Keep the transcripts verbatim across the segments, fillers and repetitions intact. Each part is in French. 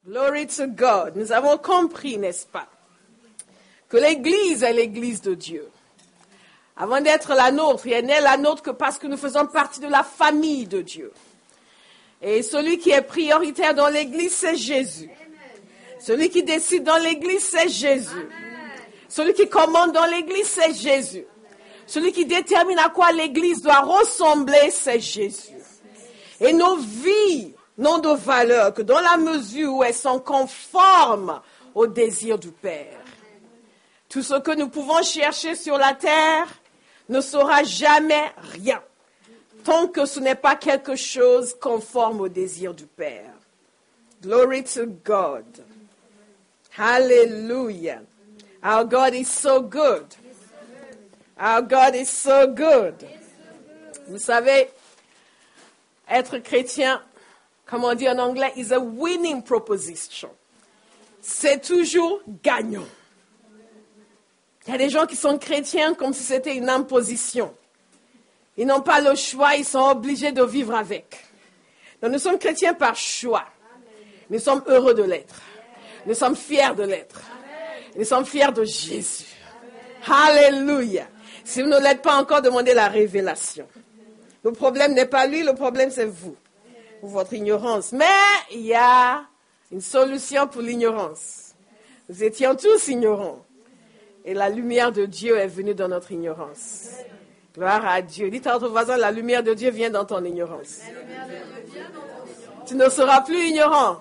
Glory to God. Nous avons compris, n'est-ce pas, que l'Église est l'Église de Dieu. Avant d'être la nôtre, elle n'est la nôtre que parce que nous faisons partie de la famille de Dieu. Et celui qui est prioritaire dans l'Église, c'est Jésus. Celui qui décide dans l'Église, c'est Jésus. Celui qui commande dans l'Église, c'est Jésus. Celui qui détermine à quoi l'Église doit ressembler, c'est Jésus. Et nos vies n'ont de valeur que dans la mesure où elles sont conformes au désir du Père. Tout ce que nous pouvons chercher sur la terre ne sera jamais rien, tant que ce n'est pas quelque chose conforme au désir du Père. Glory to God. Hallelujah. Our God is so good. Our God is so good. Vous savez, être chrétien, comme on dit en anglais, is a winning proposition. C'est toujours gagnant. Il y a des gens qui sont chrétiens comme si c'était une imposition. Ils n'ont pas le choix, ils sont obligés de vivre avec. Donc nous sommes chrétiens par choix. Nous sommes heureux de l'être. Nous sommes fiers de l'être. Nous sommes fiers de Jésus. Alléluia. Si vous ne l'êtes pas encore, demandez la révélation. Le problème n'est pas lui, le problème c'est vous. Pour votre ignorance. Mais il y a une solution pour l'ignorance. Nous étions tous ignorants. Et la lumière de Dieu est venue dans notre ignorance. Gloire à Dieu. Dites à votre voisin, la lumière de Dieu vient dans ton ignorance. Tu ne seras plus ignorant.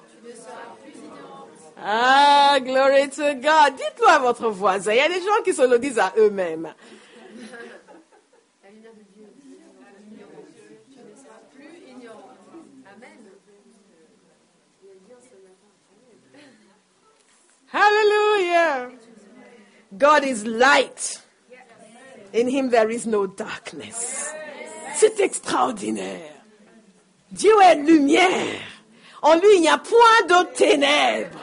Ah, glory to God. Dites-le à votre voisin. Il y a des gens qui se le disent à eux-mêmes. Hallelujah. God is light. In him there is no darkness. C'est extraordinaire. Dieu est lumière. En lui, il n'y a point de ténèbres.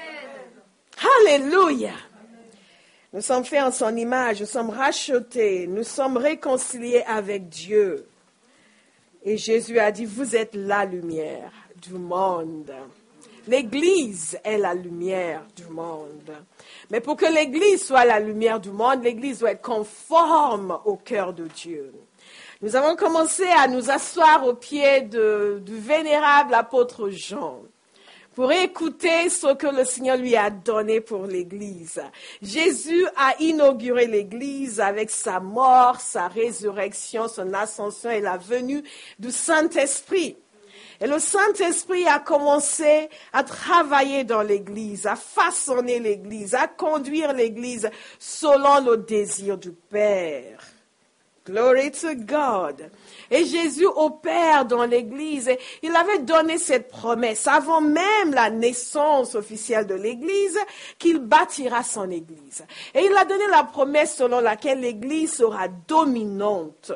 Alléluia. Nous sommes faits en son image, nous sommes rachetés, nous sommes réconciliés avec Dieu. Et Jésus a dit, vous êtes la lumière du monde. L'Église est la lumière du monde. Mais pour que l'Église soit la lumière du monde, l'Église doit être conforme au cœur de Dieu. Nous avons commencé à nous asseoir au pied de, du vénérable apôtre Jean pour écouter ce que le Seigneur lui a donné pour l'Église. Jésus a inauguré l'Église avec sa mort, sa résurrection, son ascension et la venue du Saint-Esprit. Et le Saint-Esprit a commencé à travailler dans l'Église, à façonner l'Église, à conduire l'Église selon le désir du Père. Glory to God. Et Jésus opère dans l'Église. Et il avait donné cette promesse avant même la naissance officielle de l'Église qu'il bâtira son Église. Et il a donné la promesse selon laquelle l'Église sera dominante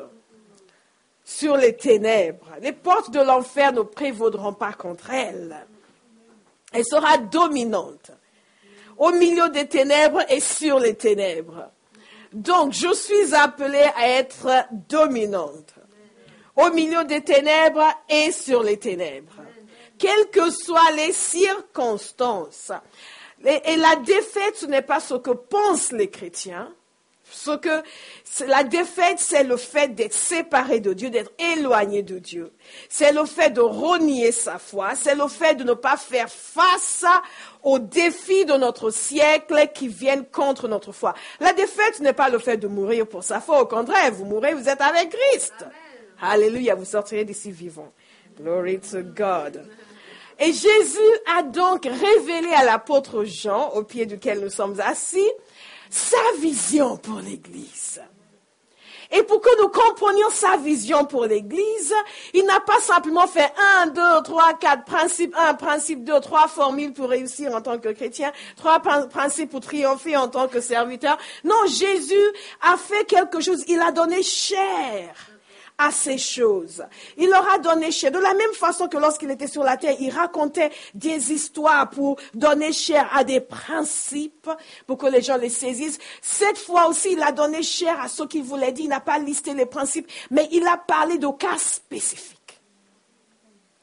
sur les ténèbres. Les portes de l'enfer ne prévaudront pas contre elle. Elle sera dominante au milieu des ténèbres et sur les ténèbres. Donc, je suis appelée à être dominante au milieu des ténèbres et sur les ténèbres. Quelles que soient les circonstances. Et la défaite, ce n'est pas ce que pensent les chrétiens. Ce que la défaite, c'est le fait d'être séparé de Dieu, d'être éloigné de Dieu. C'est le fait de renier sa foi. C'est le fait de ne pas faire face aux défis de notre siècle qui viennent contre notre foi. La défaite n'est pas le fait de mourir pour sa foi. Au contraire, vous mourrez, vous êtes avec Christ. Amen. Alléluia, vous sortirez d'ici vivant. Glory to God. Et Jésus a donc révélé à l'apôtre Jean, au pied duquel nous sommes assis, sa vision pour l'Église. Et pour que nous comprenions sa vision pour l'Église, il n'a pas simplement fait un, deux, trois, quatre, principe un, principe deux, trois formules pour réussir en tant que chrétien, trois principes pour triompher en tant que serviteur. Non, Jésus a fait quelque chose, il a donné chair à ces choses. Il leur a donné chair. De la même façon que lorsqu'il était sur la terre, il racontait des histoires pour donner chair à des principes, pour que les gens les saisissent. Cette fois aussi, il a donné chair à ce qu'il voulait dire. Il n'a pas listé les principes, mais il a parlé de cas spécifiques.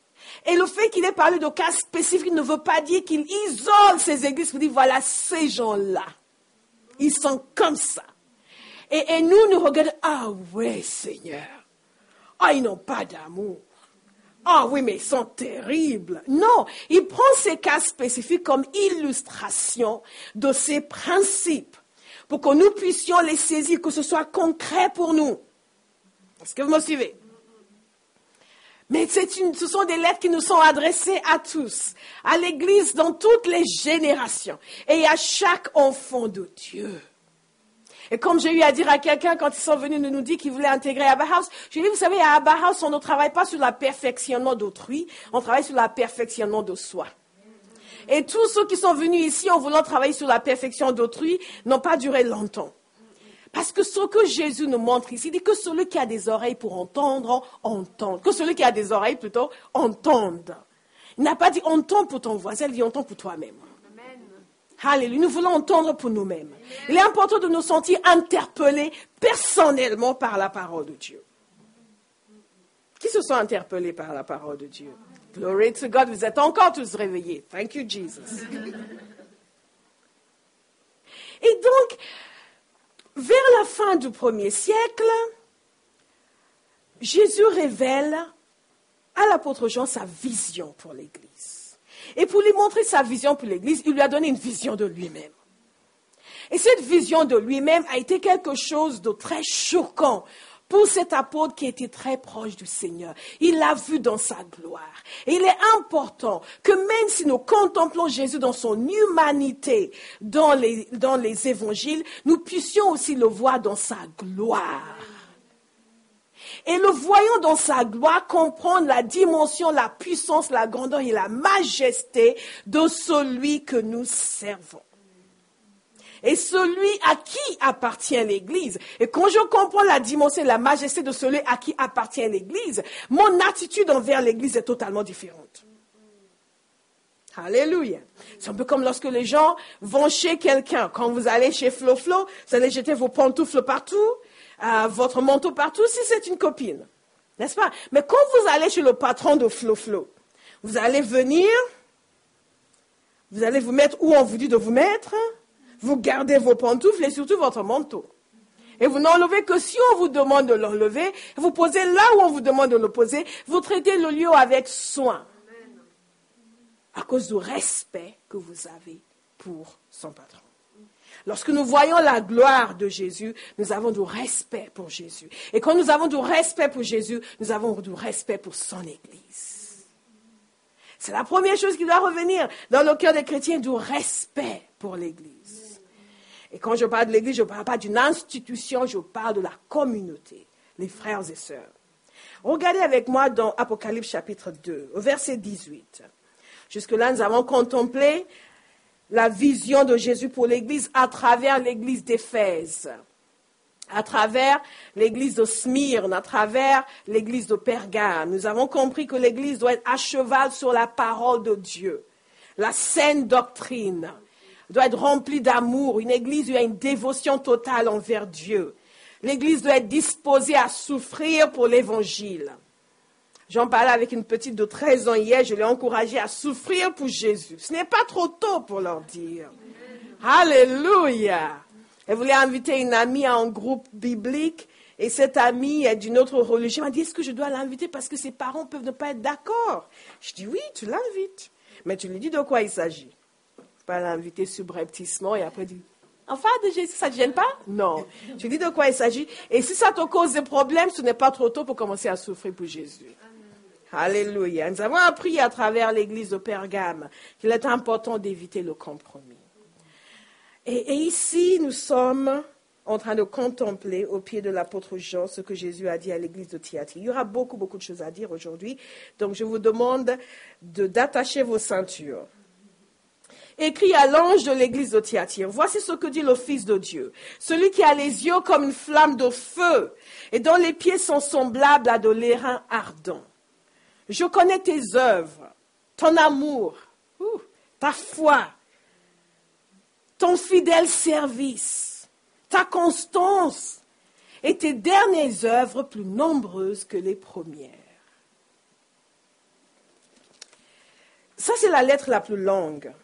Et le fait qu'il ait parlé de cas spécifiques ne veut pas dire qu'il isole ces églises pour dire, voilà, ces gens-là, ils sont comme ça. Et, et nous, nous regardons, ah ouais, Seigneur, ah, ils n'ont pas d'amour. Ah oui, mais ils sont terribles. Non, il prend ces cas spécifiques comme illustration de ces principes pour que nous puissions les saisir, que ce soit concret pour nous. Est-ce que vous me suivez? Mais c'est une, ce sont des lettres qui nous sont adressées à tous, à l'Église dans toutes les générations et à chaque enfant de Dieu. Et comme j'ai eu à dire à quelqu'un quand ils sont venus nous dire qu'ils voulaient intégrer Abba House, je lui ai dit, vous savez, à Abba House, on ne travaille pas sur le perfectionnement d'autrui, on travaille sur le perfectionnement de soi. Et tous ceux qui sont venus ici en voulant travailler sur la perfection d'autrui n'ont pas duré longtemps. Parce que ce que Jésus nous montre ici, il dit que celui qui a des oreilles pour entendre, entende. Que celui qui a des oreilles plutôt, entende. Il n'a pas dit entends pour ton voisin, il dit entends pour toi-même. Amen. Alléluia. Nous voulons entendre pour nous-mêmes. Amen. Il est important de nous sentir interpellés personnellement par la parole de Dieu. Qui se sont interpellés par la parole de Dieu? Glory to God, vous êtes encore tous réveillés. Thank you, Jesus. Et donc, vers la fin du premier siècle, Jésus révèle à l'apôtre Jean sa vision pour l'Église. Et pour lui montrer sa vision pour l'Église, il lui a donné une vision de lui-même. Et cette vision de lui-même a été quelque chose de très choquant pour cet apôtre qui était très proche du Seigneur. Il l'a vu dans sa gloire. Et il est important que même si nous contemplons Jésus dans son humanité, dans les, dans les évangiles, nous puissions aussi le voir dans sa gloire. Et le voyant dans sa gloire, comprendre la dimension, la puissance, la grandeur et la majesté de celui que nous servons. Et celui à qui appartient l'Église. Et quand je comprends la dimension et la majesté de celui à qui appartient l'Église, mon attitude envers l'Église est totalement différente. Alléluia. C'est un peu comme lorsque les gens vont chez quelqu'un. Quand vous allez chez Flo Flo, vous allez jeter vos pantoufles partout, euh, votre manteau partout, si c'est une copine. N'est-ce pas? Mais quand vous allez chez le patron de Flo Flo, vous allez venir, vous allez vous mettre où on vous dit de vous mettre. Vous gardez vos pantoufles et surtout votre manteau. Et vous n'enlevez que si on vous demande de l'enlever. Vous posez là où on vous demande de le poser. Vous traitez le lieu avec soin. À cause du respect que vous avez pour son patron. Lorsque nous voyons la gloire de Jésus, nous avons du respect pour Jésus. Et quand nous avons du respect pour Jésus, nous avons du respect pour son Église. C'est la première chose qui doit revenir dans le cœur des chrétiens, du respect pour l'Église. Et quand je parle de l'Église, je ne parle pas d'une institution, je parle de la communauté, les frères et sœurs. Regardez avec moi dans Apocalypse chapitre deux, au verset dix-huit. Jusque-là, nous avons contemplé la vision de Jésus pour l'Église à travers l'Église d'Éphèse, à travers l'Église de Smyrne, à travers l'Église de Pergame. Nous avons compris que l'Église doit être à cheval sur la parole de Dieu, la saine doctrine. Doit être remplie d'amour. Une église où il y a une dévotion totale envers Dieu. L'église doit être disposée à souffrir pour l'évangile. J'en parlais avec une petite de treize ans hier, je l'ai encouragée à souffrir pour Jésus. Ce n'est pas trop tôt pour leur dire. Alléluia. Elle voulait inviter une amie à un groupe biblique et cette amie est d'une autre religion. Elle m'a dit, est-ce que je dois l'inviter parce que ses parents peuvent ne pas être d'accord? Je dis, oui, tu l'invites. Mais tu lui dis de quoi il s'agit. Pas l'inviter subrepticement et après dire, enfin de Jésus, ça ne te gêne pas? Non. Tu dis de quoi il s'agit. Et si ça te cause des problèmes, ce n'est pas trop tôt pour commencer à souffrir pour Jésus. Amen. Alléluia. Nous avons appris à travers l'église de Pergame qu'il est important d'éviter le compromis. Et, et ici, nous sommes en train de contempler au pied de l'apôtre Jean ce que Jésus a dit à l'église de Thyatire. Il y aura beaucoup, beaucoup de choses à dire aujourd'hui. Donc, je vous demande de, d'attacher vos ceintures. Écrit à l'ange de l'église de Thyatire, voici ce que dit le Fils de Dieu, celui qui a les yeux comme une flamme de feu et dont les pieds sont semblables à de l'airain ardent. Je connais tes œuvres, ton amour, ouh, ta foi, ton fidèle service, ta constance et tes dernières œuvres plus nombreuses que les premières. Ça, c'est la lettre la plus longue.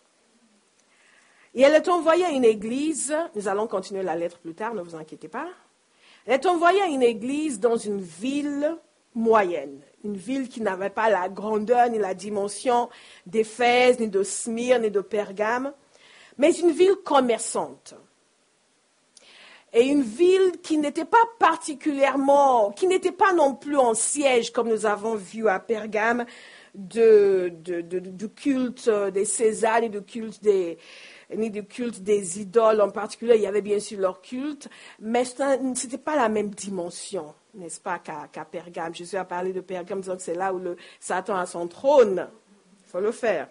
Et elle est envoyée à une église, nous allons continuer la lettre plus tard, ne vous inquiétez pas. Elle est envoyée à une église dans une ville moyenne, une ville qui n'avait pas la grandeur ni la dimension d'Éphèse, ni de Smyrne, ni de Pergame, mais une ville commerçante. Et une ville qui n'était pas particulièrement, qui n'était pas non plus en siège, comme nous avons vu à Pergame, de, de, de, du culte des Césars et du culte des... ni du culte des idoles en particulier. Il y avait bien sûr leur culte, mais ce n'était pas la même dimension, n'est-ce pas, qu'à, qu'à Pergame. Jésus a parlé de Pergame, disant que c'est là où le Satan a son trône. Il faut le faire.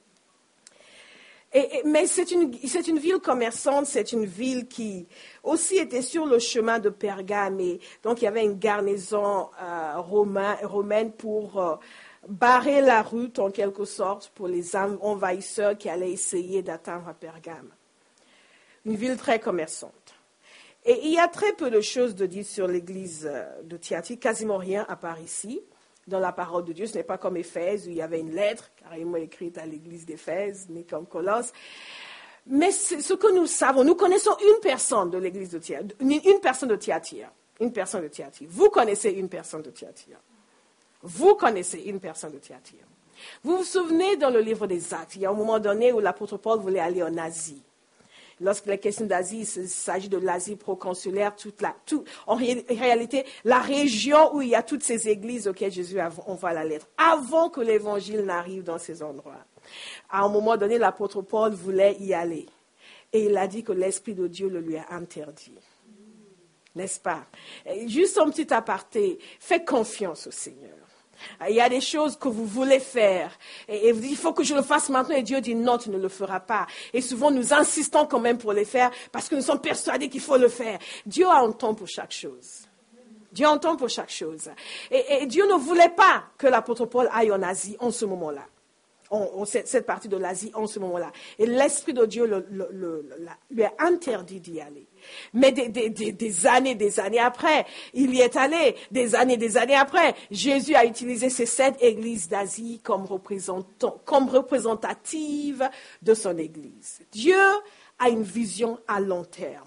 Et, et, mais c'est une, c'est une ville commerçante, c'est une ville qui aussi était sur le chemin de Pergame. Et donc il y avait une garnison euh, romain, romaine pour... Euh, barrer la route en quelque sorte pour les envahisseurs qui allaient essayer d'atteindre Pergame. Une ville très commerçante. Et il y a très peu de choses de dites sur l'église de Thyatire, quasiment rien à part ici, dans la parole de Dieu. Ce n'est pas comme Éphèse où il y avait une lettre carrément écrite à l'église d'Éphèse, ni comme Colosse. Mais c'est ce que nous savons, nous connaissons une personne de l'église de Thyatire, une personne de Thyatire, une personne de Thyatire. Vous connaissez une personne de Thyatire. Vous connaissez une personne de Thyatire. Vous vous souvenez dans le livre des Actes, il y a un moment donné où l'apôtre Paul voulait aller en Asie. Lorsqu'il est question d'Asie, il s'agit de l'Asie proconsulaire, toute la, tout, en ré, réalité, la région où il y a toutes ces églises auxquelles Jésus envoie la lettre, avant que l'évangile n'arrive dans ces endroits. À un moment donné, l'apôtre Paul voulait y aller. Et il a dit que l'Esprit de Dieu le lui a interdit. N'est-ce pas? Juste un petit aparté, faites confiance au Seigneur. Il y a des choses que vous voulez faire et vous dites, il faut que je le fasse maintenant et Dieu dit non, tu ne le feras pas. Et souvent nous insistons quand même pour les faire parce que nous sommes persuadés qu'il faut le faire. Dieu a un temps pour chaque chose. Dieu a un temps pour chaque chose. Et, et Dieu ne voulait pas que l'apôtre Paul aille en Asie en ce moment-là. On, on, cette, cette partie de l'Asie en ce moment-là. Et l'Esprit de Dieu le, le, le, le, lui a interdit d'y aller. Mais des, des, des, des années, des années après, il y est allé. Des années, des années après, Jésus a utilisé ces sept églises d'Asie comme, représentant, comme représentatives de son Église. Dieu a une vision à long terme.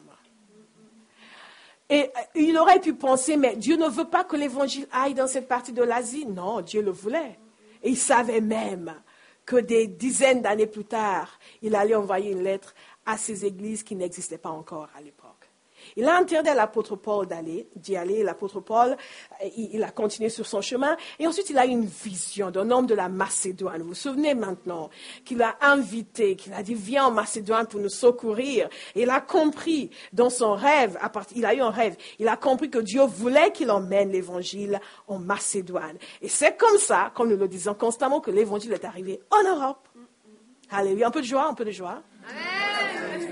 Et il aurait pu penser, mais Dieu ne veut pas que l'Évangile aille dans cette partie de l'Asie. Non, Dieu le voulait. Et il savait même que des dizaines d'années plus tard, il allait envoyer une lettre à ces églises qui n'existaient pas encore à l'époque. Il a interdit à l'apôtre Paul d'aller, d'y aller. L'apôtre Paul, il, il a continué sur son chemin. Et ensuite, il a eu une vision d'un homme de la Macédoine. Vous vous souvenez maintenant qu'il a invité, qu'il a dit, viens en Macédoine pour nous secourir. Et il a compris dans son rêve, à part, il a eu un rêve, il a compris que Dieu voulait qu'il emmène l'évangile en Macédoine. Et c'est comme ça, comme nous le disons constamment, que l'évangile est arrivé en Europe. Alléluia. Un peu de joie, un peu de joie. Amen.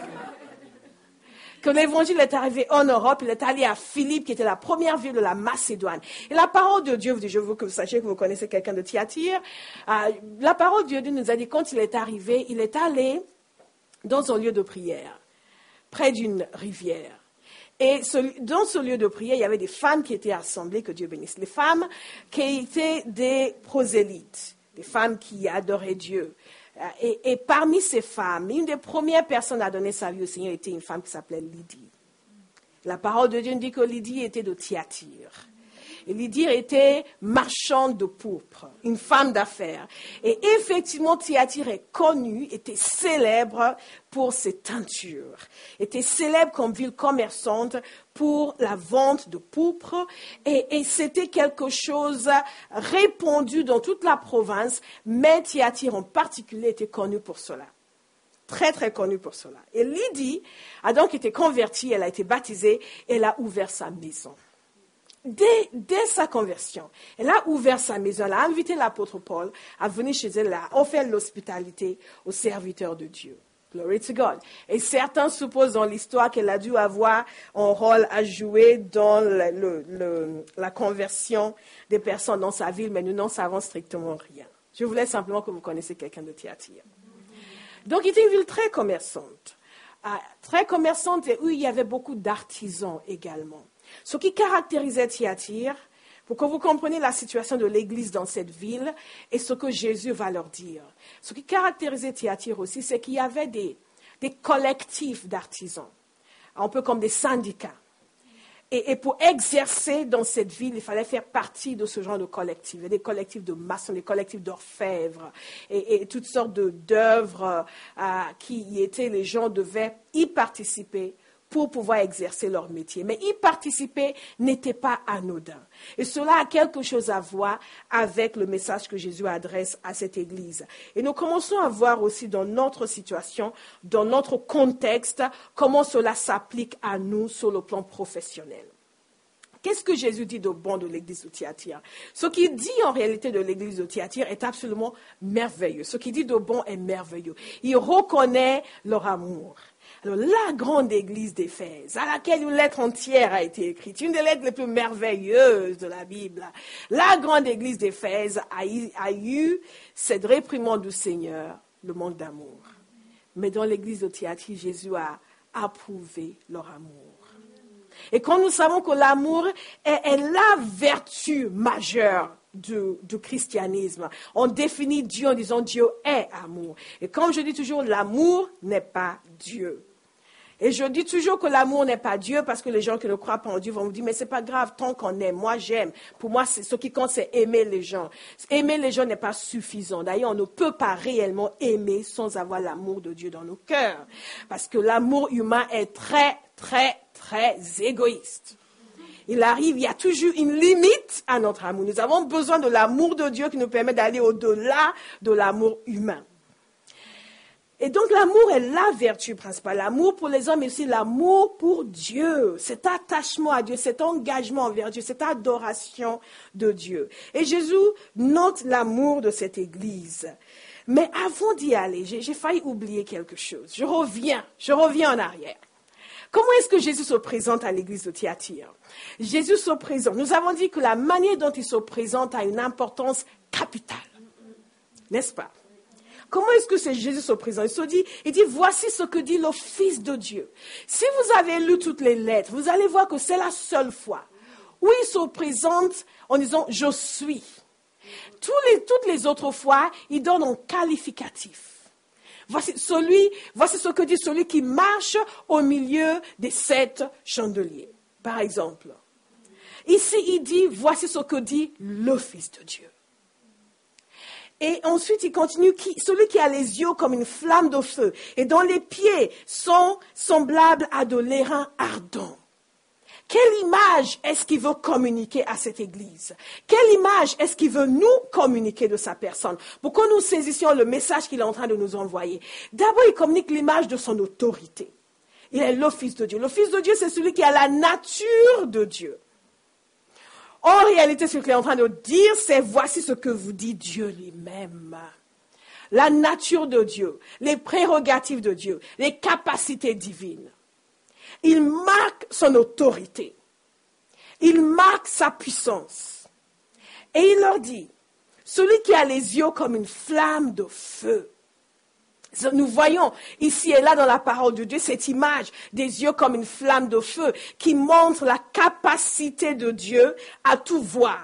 Que l'évangile est arrivé en Europe, il est allé à Philippe, qui était la première ville de la Macédoine. Et la parole de Dieu, je veux que vous sachiez que vous connaissez quelqu'un de Thyatire, euh, la parole de Dieu nous a dit, quand il est arrivé, il est allé dans un lieu de prière, près d'une rivière. Et ce, dans ce lieu de prière, il y avait des femmes qui étaient assemblées, que Dieu bénisse. Les femmes qui étaient des prosélytes, des femmes qui adoraient Dieu. Et, et parmi ces femmes, une des premières personnes à donner sa vie au Seigneur était une femme qui s'appelait Lydie. La parole de Dieu nous dit que Lydie était de Thyatire. Et Lydie était marchande de pourpre, une femme d'affaires. Et effectivement, Thyatire est connue, était célèbre pour ses teintures, était célèbre comme ville commerçante pour la vente de pourpre. Et, et c'était quelque chose répandu dans toute la province, mais Thyatire en particulier était connue pour cela. Très, très connue pour cela. Et Lydie a donc été convertie, elle a été baptisée, elle a ouvert sa maison. Dès, dès sa conversion, elle a ouvert sa maison, elle a invité l'apôtre Paul à venir chez elle, elle a offert l'hospitalité aux serviteurs de Dieu. Glory to God. Et certains supposent dans l'histoire qu'elle a dû avoir un rôle à jouer dans le, le, le, la conversion des personnes dans sa ville, mais nous n'en savons strictement rien. Je voulais simplement que vous connaissiez quelqu'un de Thyatire. Donc, il était une ville très commerçante, euh, très commerçante et où il y avait beaucoup d'artisans également. Ce qui caractérisait Thyatire, pour que vous compreniez la situation de l'Église dans cette ville et ce que Jésus va leur dire. Ce qui caractérisait Thyatire aussi, c'est qu'il y avait des, des collectifs d'artisans, un peu comme des syndicats. Et, et pour exercer dans cette ville, il fallait faire partie de ce genre de collectifs. Il y a des collectifs de maçons, des collectifs d'orfèvres et, et toutes sortes de, d'œuvres euh, qui y étaient. Les gens devaient y participer pour pouvoir exercer leur métier. Mais y participer n'était pas anodin. Et cela a quelque chose à voir avec le message que Jésus adresse à cette Église. Et nous commençons à voir aussi dans notre situation, dans notre contexte, comment cela s'applique à nous sur le plan professionnel. Qu'est-ce que Jésus dit de bon de l'Église de Thyatire? Ce qu'il dit en réalité de l'Église de Thyatire est absolument merveilleux. Ce qu'il dit de bon est merveilleux. Il reconnaît leur amour. Alors, la grande église d'Éphèse, à laquelle une lettre entière a été écrite, une des lettres les plus merveilleuses de la Bible, la grande église d'Éphèse a eu, a eu cette réprimande du Seigneur, le manque d'amour. Mais dans l'église de Thyatire, Jésus a approuvé leur amour. Et quand nous savons que l'amour est, est la vertu majeure Du, du christianisme. On définit Dieu en disant Dieu est amour. Et comme je dis toujours, l'amour n'est pas Dieu. Et je dis toujours que l'amour n'est pas Dieu parce que les gens qui ne croient pas en Dieu vont me dire mais c'est pas grave tant qu'on aime. Moi j'aime. Pour moi c'est, ce qui compte c'est aimer les gens. Aimer les gens n'est pas suffisant. D'ailleurs on ne peut pas réellement aimer sans avoir l'amour de Dieu dans nos cœurs. Parce que l'amour humain est très très très égoïste. Il arrive, il y a toujours une limite à notre amour. Nous avons besoin de l'amour de Dieu qui nous permet d'aller au-delà de l'amour humain. Et donc l'amour est la vertu principale. L'amour pour les hommes, mais aussi l'amour pour Dieu. Cet attachement à Dieu, cet engagement envers Dieu, cette adoration de Dieu. Et Jésus note l'amour de cette Église. Mais avant d'y aller, j'ai, j'ai failli oublier quelque chose. Je reviens, je reviens en arrière. Comment est-ce que Jésus se présente à l'église de Thyatire? Jésus se présente. Nous avons dit que la manière dont il se présente a une importance capitale. N'est-ce pas? Comment est-ce que c'est Jésus se présente? Il se dit, il dit, voici ce que dit le Fils de Dieu. Si vous avez lu toutes les lettres, vous allez voir que c'est la seule fois où il se présente en disant, je suis. Tous les, toutes les autres fois, il donne un qualificatif. Voici, celui, voici ce que dit celui qui marche au milieu des sept chandeliers, par exemple. Ici, il dit, voici ce que dit le Fils de Dieu. Et ensuite, il continue, qui, celui qui a les yeux comme une flamme de feu et dont les pieds sont semblables à de l'airain ardent. Quelle image est-ce qu'il veut communiquer à cette Église? Quelle image est-ce qu'il veut nous communiquer de sa personne? Pour que nous saisissions le message qu'il est en train de nous envoyer. D'abord, il communique l'image de son autorité. Il est le Fils de Dieu. Le Fils de Dieu, c'est celui qui a la nature de Dieu. En réalité, ce qu'il est en train de dire, c'est voici ce que vous dit Dieu lui-même. La nature de Dieu, les prérogatives de Dieu, les capacités divines. Il marque son autorité. Il marque sa puissance. Et il leur dit, celui qui a les yeux comme une flamme de feu. Nous voyons ici et là dans la parole de Dieu cette image des yeux comme une flamme de feu qui montre la capacité de Dieu à tout voir.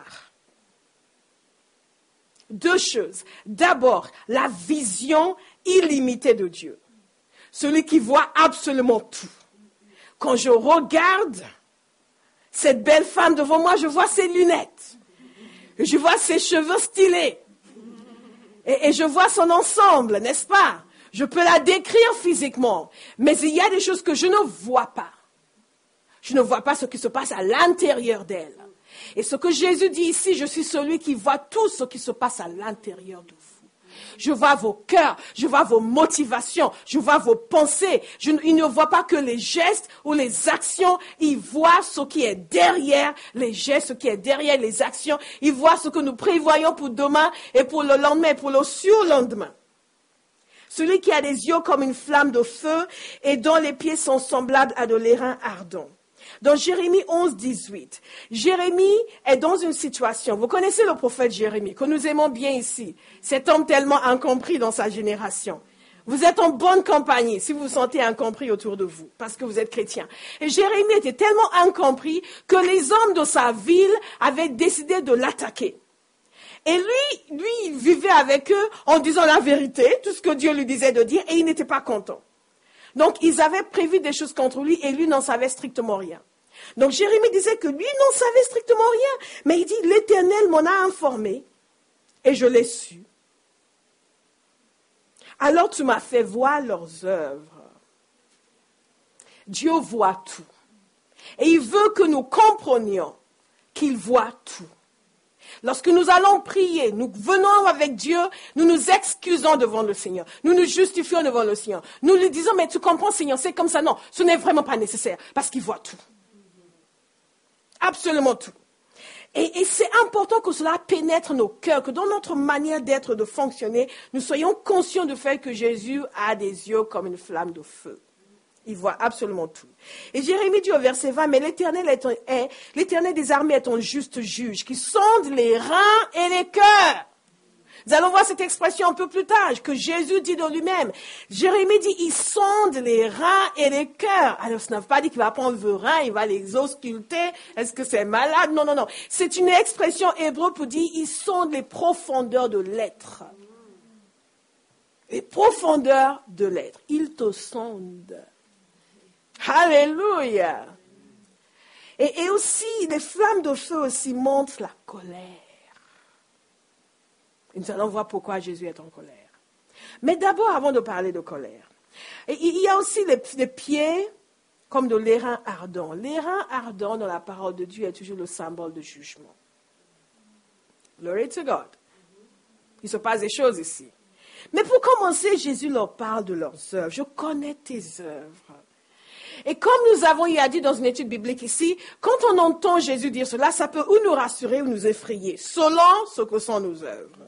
Deux choses. D'abord, la vision illimitée de Dieu. Celui qui voit absolument tout. Quand je regarde cette belle femme devant moi, je vois ses lunettes. Je vois ses cheveux stylés. Et, et je vois son ensemble, n'est-ce pas? Je peux la décrire physiquement. Mais il y a des choses que je ne vois pas. Je ne vois pas ce qui se passe à l'intérieur d'elle. Et ce que Jésus dit ici, je suis celui qui voit tout ce qui se passe à l'intérieur de vous. Je vois vos cœurs, je vois vos motivations, je vois vos pensées. Je, il ne voit pas que les gestes ou les actions, il voit ce qui est derrière les gestes, ce qui est derrière les actions. Il voit ce que nous prévoyons pour demain et pour le lendemain et pour le surlendemain. Celui qui a des yeux comme une flamme de feu et dont les pieds sont semblables à de l'airain ardent. Dans Jérémie onze, dix-huit, Jérémie est dans une situation, vous connaissez le prophète Jérémie, que nous aimons bien ici, cet homme tellement incompris dans sa génération. Vous êtes en bonne compagnie si vous vous sentez incompris autour de vous, parce que vous êtes chrétien. Et Jérémie était tellement incompris que les hommes de sa ville avaient décidé de l'attaquer. Et lui, lui, il vivait avec eux en disant la vérité, tout ce que Dieu lui disait de dire, et il n'était pas content. Donc, ils avaient prévu des choses contre lui, et lui n'en savait strictement rien. Donc, Jérémie disait que lui n'en savait strictement rien. Mais il dit, l'Éternel m'en a informé, et je l'ai su. Alors tu m'as fait voir leurs œuvres. Dieu voit tout. Et il veut que nous comprenions qu'il voit tout. Lorsque nous allons prier, nous venons avec Dieu, nous nous excusons devant le Seigneur. Nous nous justifions devant le Seigneur. Nous lui disons, mais tu comprends, Seigneur, c'est comme ça. Non, ce n'est vraiment pas nécessaire parce qu'il voit tout. Absolument tout. Et, et c'est important que cela pénètre nos cœurs, que dans notre manière d'être, de fonctionner, nous soyons conscients du fait que Jésus a des yeux comme une flamme de feu. Il voit absolument tout. Et Jérémie dit au verset vingt, mais l'Éternel est, est l'Éternel des armées est un juste juge qui sonde les reins et les cœurs. Nous allons voir cette expression un peu plus tard, que Jésus dit de lui-même. Jérémie dit, il sonde les reins et les cœurs. Alors, ça ne veut pas dire qu'il va prendre vos reins, il va les ausculter. Est-ce que c'est malade? Non, non, non. C'est une expression hébreu pour dire, il sonde les profondeurs de l'être. Les profondeurs de l'être. Il te sonde. Alléluia. Et, et aussi, les flammes de feu aussi montrent la colère. Et nous allons voir pourquoi Jésus est en colère. Mais d'abord, avant de parler de colère, il y a aussi les, les pieds comme de l'airain ardent. L'airain ardent dans la parole de Dieu est toujours le symbole de jugement. Glory to God. Il se passe des choses ici. Mais pour commencer, Jésus leur parle de leurs œuvres. Je connais tes œuvres. Et comme nous avons eu à dire dans une étude biblique ici, quand on entend Jésus dire cela, ça peut ou nous rassurer ou nous effrayer, selon ce que sont nos œuvres.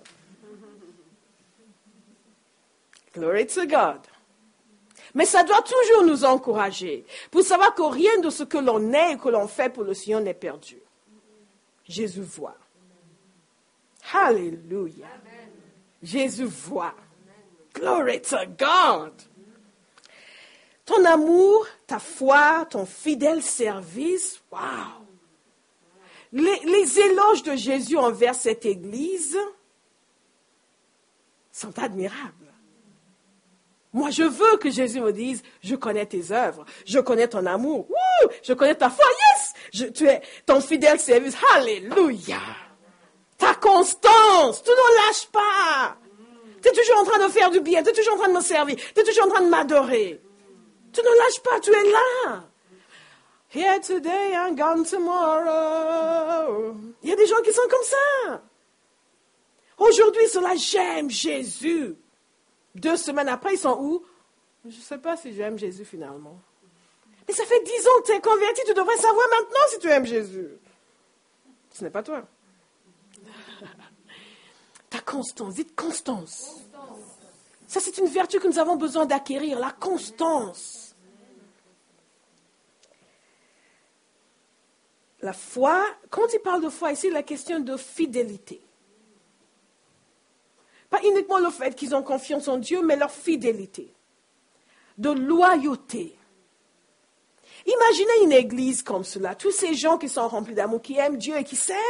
Glory to God. Mais ça doit toujours nous encourager pour savoir que rien de ce que l'on est et que l'on fait pour le Seigneur n'est perdu. Jésus voit. Alléluia. Jésus voit. Glory to God. Ton amour, ta foi, ton fidèle service, waouh! Les, les éloges de Jésus envers cette Église sont admirables. Moi, je veux que Jésus me dise, je connais tes œuvres, je connais ton amour, wouh, je connais ta foi, yes! Je, tu es ton fidèle service, alléluia! Ta constance, tu ne lâches pas. Tu es toujours en train de faire du bien, tu es toujours en train de me servir, tu es toujours en train de m'adorer. Tu ne lâches pas, tu es là. Here today and gone tomorrow. Il y a des gens qui sont comme ça. Aujourd'hui, cela, j'aime Jésus. Deux semaines après, ils sont où? Je ne sais pas si j'aime Jésus finalement. Mais ça fait dix ans que tu es converti, tu devrais savoir maintenant si tu aimes Jésus. Ce n'est pas toi. Ta constance, dites constance. Constance. Ça, c'est une vertu que nous avons besoin d'acquérir, la constance. La foi, quand il parle de foi ici, la question de fidélité. Pas uniquement le fait qu'ils ont confiance en Dieu, mais leur fidélité. De loyauté. Imaginez une église comme cela, tous ces gens qui sont remplis d'amour, qui aiment Dieu et qui s'aiment.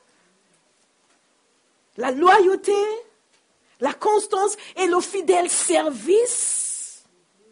La loyauté, la constance et le fidèle service.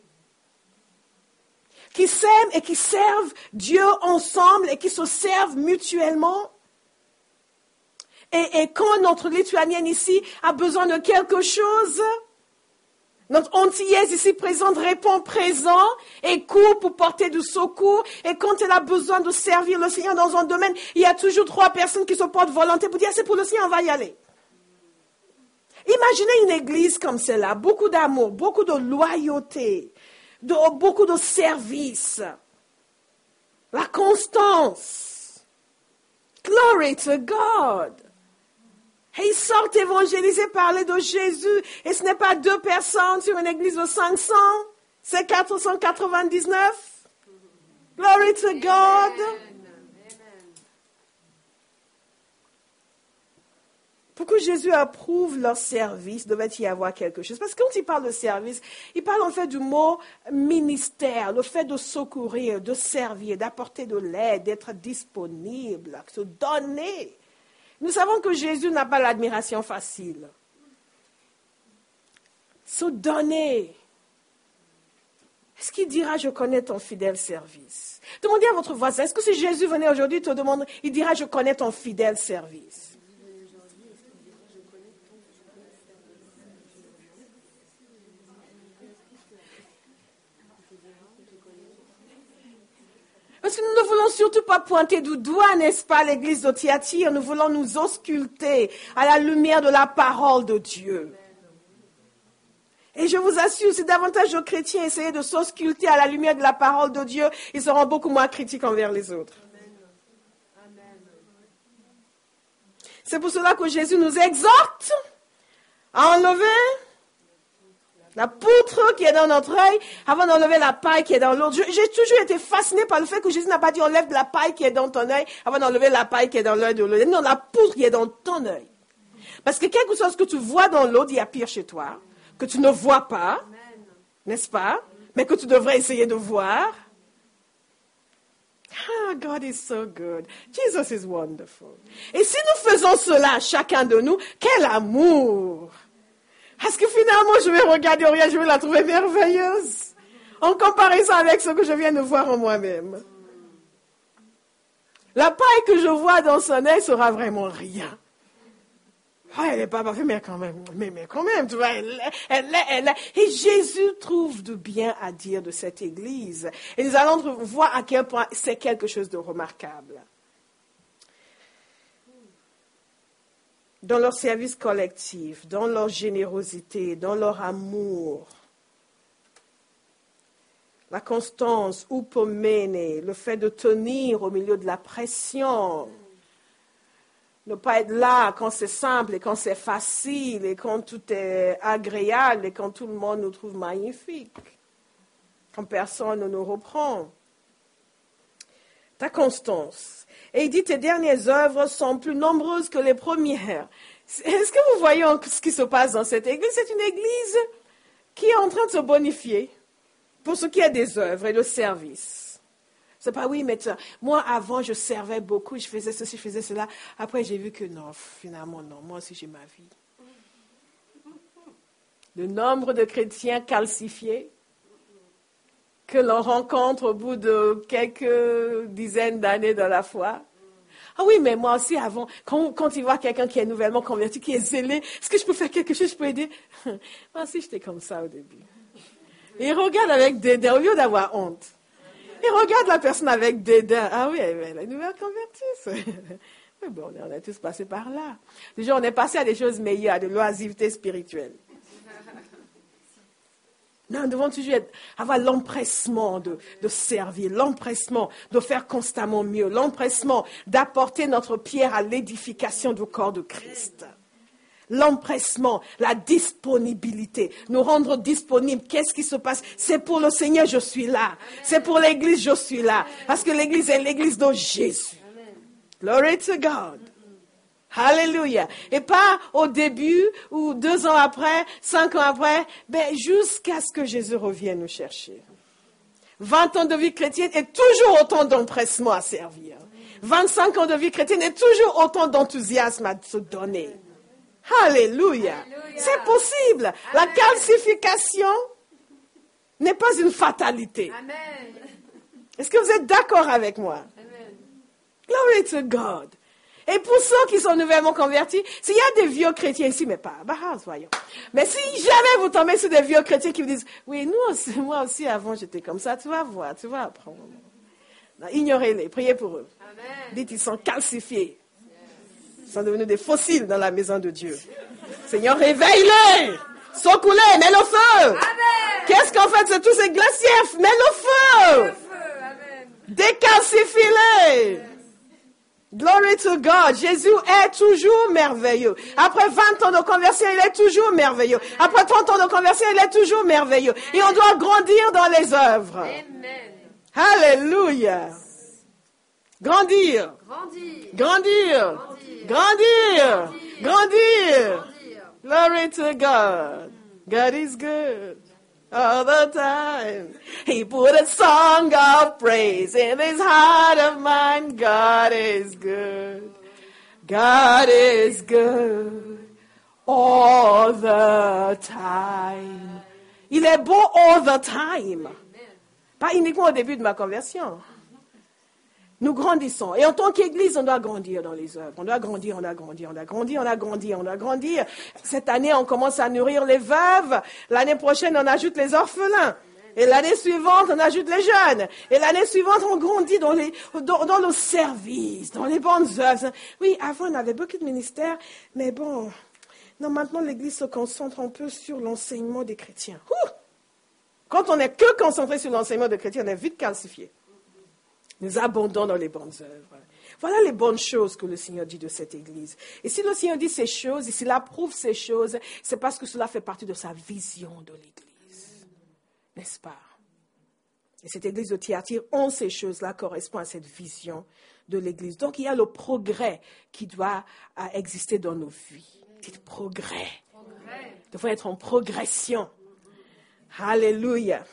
Qui s'aiment et qui servent Dieu ensemble et qui se servent mutuellement. Et, et quand notre Lituanienne ici a besoin de quelque chose, notre Antillaise ici présente répond présent et court pour porter du secours. Et quand elle a besoin de servir le Seigneur dans un domaine, il y a toujours trois personnes qui se portent volonté pour dire c'est pour le Seigneur, on va y aller. Imaginez une église comme celle-là, beaucoup d'amour, beaucoup de loyauté, de, beaucoup de service, la constance. Glory to God. Et ils sortent évangéliser, parler de Jésus. Et ce n'est pas deux personnes sur une église de cinq cents, c'est quatre cent quatre-vingt-dix-neuf. Glory to God. Pour que Jésus approuve leur service, devait y avoir quelque chose. Parce que quand il parle de service, il parle en fait du mot ministère, le fait de secourir, de servir, d'apporter de l'aide, d'être disponible, de se donner. Nous savons que Jésus n'a pas l'admiration facile. Se donner. Est-ce qu'il dira, je connais ton fidèle service? Demandez à votre voisin, est-ce que si Jésus venait aujourd'hui te demander, il dira, je connais ton fidèle service? Parce que nous ne voulons surtout pas pointer du doigt, n'est-ce pas, l'église de Thyatire. Nous voulons nous ausculter à la lumière de la parole de Dieu. Et je vous assure, si davantage de chrétiens essayaient de s'ausculter à la lumière de la parole de Dieu, ils seront beaucoup moins critiques envers les autres. C'est pour cela que Jésus nous exhorte à enlever la poutre qui est dans notre œil, avant d'enlever la paille qui est dans l'autre. J'ai toujours été fascinée par le fait que Jésus n'a pas dit enlève la paille qui est dans ton œil, avant d'enlever la paille qui est dans l'œil de l'autre. Non, la poutre qui est dans ton œil. Parce que quelque chose que tu vois dans l'autre, il y a pire chez toi, que tu ne vois pas, n'est-ce pas, mais que tu devrais essayer de voir. Ah, God is so good. Jesus is wonderful. Et si nous faisons cela, chacun de nous, quel amour! Parce que finalement, je vais regarder Aurélie, je vais la trouver merveilleuse. En comparaison avec ce que je viens de voir en moi-même. La paille que je vois dans son œil sera vraiment rien. Oh, elle n'est pas parfaite, mais quand même, mais, mais quand même, tu vois, elle, elle, elle, elle, et Jésus trouve du bien à dire de cette église. Et nous allons voir à quel point c'est quelque chose de remarquable. Dans leur service collectif, dans leur générosité, dans leur amour, la constance, upomene, le fait de tenir au milieu de la pression, ne pas être là quand c'est simple et quand c'est facile et quand tout est agréable et quand tout le monde nous trouve magnifiques, quand personne ne nous reprend. Ta constance. Et il dit, tes dernières œuvres sont plus nombreuses que les premières. Est-ce que vous voyez ce qui se passe dans cette église? C'est une église qui est en train de se bonifier pour ce qui est des œuvres et de service. C'est pas, oui, mais moi, avant, je servais beaucoup, je faisais ceci, je faisais cela. Après, j'ai vu que non, finalement, non, moi aussi, j'ai ma vie. Le nombre de chrétiens calcifiés que l'on rencontre au bout de quelques dizaines d'années dans la foi. Ah oui, mais moi aussi, avant, quand, quand il voit quelqu'un qui est nouvellement converti, qui est zélé, est-ce que je peux faire quelque chose, je peux aider? Moi aussi, j'étais comme ça au début. Et il regarde avec dédain, au lieu d'avoir honte. Il regarde la personne avec dédain. Ah oui, elle est nouvelle convertie. Mais bon, on est tous passés par là. Déjà, on est passé à des choses meilleures, à de l'oisiveté spirituelle. Non, nous devons toujours être, avoir l'empressement de, de servir, l'empressement de faire constamment mieux, l'empressement d'apporter notre pierre à l'édification du corps de Christ. L'empressement, la disponibilité, nous rendre disponibles. Qu'est-ce qui se passe? C'est pour le Seigneur, je suis là. C'est pour l'Église, je suis là. Parce que l'Église est l'Église de Jésus. Glory to God. Alléluia. Et pas au début ou deux ans après, cinq ans après, ben jusqu'à ce que Jésus revienne nous chercher. vingt ans de vie chrétienne et toujours autant d'empressement à servir. vingt-cinq ans de vie chrétienne et toujours autant d'enthousiasme à se donner. Alléluia. Alléluia. C'est possible. Amen. La calcification n'est pas une fatalité. Amen. Est-ce que vous êtes d'accord avec moi? Amen. Glory to God. Et pour ceux qui sont nouvellement convertis, s'il y a des vieux chrétiens ici, mais pas, bah, voyons. Mais si jamais vous tombez sur des vieux chrétiens qui vous disent, oui, nous aussi, moi aussi avant j'étais comme ça, tu vas voir, tu vas apprendre. Non, ignorez-les, priez pour eux. Amen. Dites, ils sont calcifiés. Ils sont devenus des fossiles dans la maison de Dieu. Seigneur, réveille-les! Secoue-les, mets le feu! Amen. Qu'est-ce qu'en fait, c'est tous ces glaciers? Mets le feu! Le feu. Amen. Décalcifie-les! Glory to God. Jésus est toujours merveilleux. Après vingt ans de conversion, il est toujours merveilleux. Après trente ans de conversion, il est toujours merveilleux. Et on doit grandir dans les œuvres. Amen. Alléluia. Grandir. Grandir. Grandir. Grandir. Grandir. Grandir. Grandir. Glory to God. God is good all the time. He put a song of praise in this heart of mine. God is good. God is good all the time. Il est bon all the time. Pas uniquement au début de ma conversion. Nous grandissons. Et en tant qu'Église, on doit grandir dans les œuvres. On doit grandir, on doit grandir, on doit grandir, on doit grandir, on doit grandir. Cette année, on commence à nourrir les veuves. L'année prochaine, on ajoute les orphelins. Et l'année suivante, on ajoute les jeunes. Et l'année suivante, on grandit dans, les, dans, dans nos services, dans les bonnes œuvres. Oui, avant, on avait beaucoup de ministères, mais bon, non, maintenant, l'Église se concentre un peu sur l'enseignement des chrétiens. Ouh! Quand on n'est que concentré sur l'enseignement des chrétiens, on est vite calcifié. Nous abondons dans les bonnes œuvres. Voilà les bonnes choses que le Seigneur dit de cette Église. Et si le Seigneur dit ces choses, et s'il approuve ces choses, c'est parce que cela fait partie de sa vision de l'Église. N'est-ce pas? Et cette Église de Thyatire, ont ces choses-là correspondent à cette vision de l'Église. Donc, il y a le progrès qui doit euh, exister dans nos vies. Dites progrès. Progrès. Nous devons être en progression. Alléluia.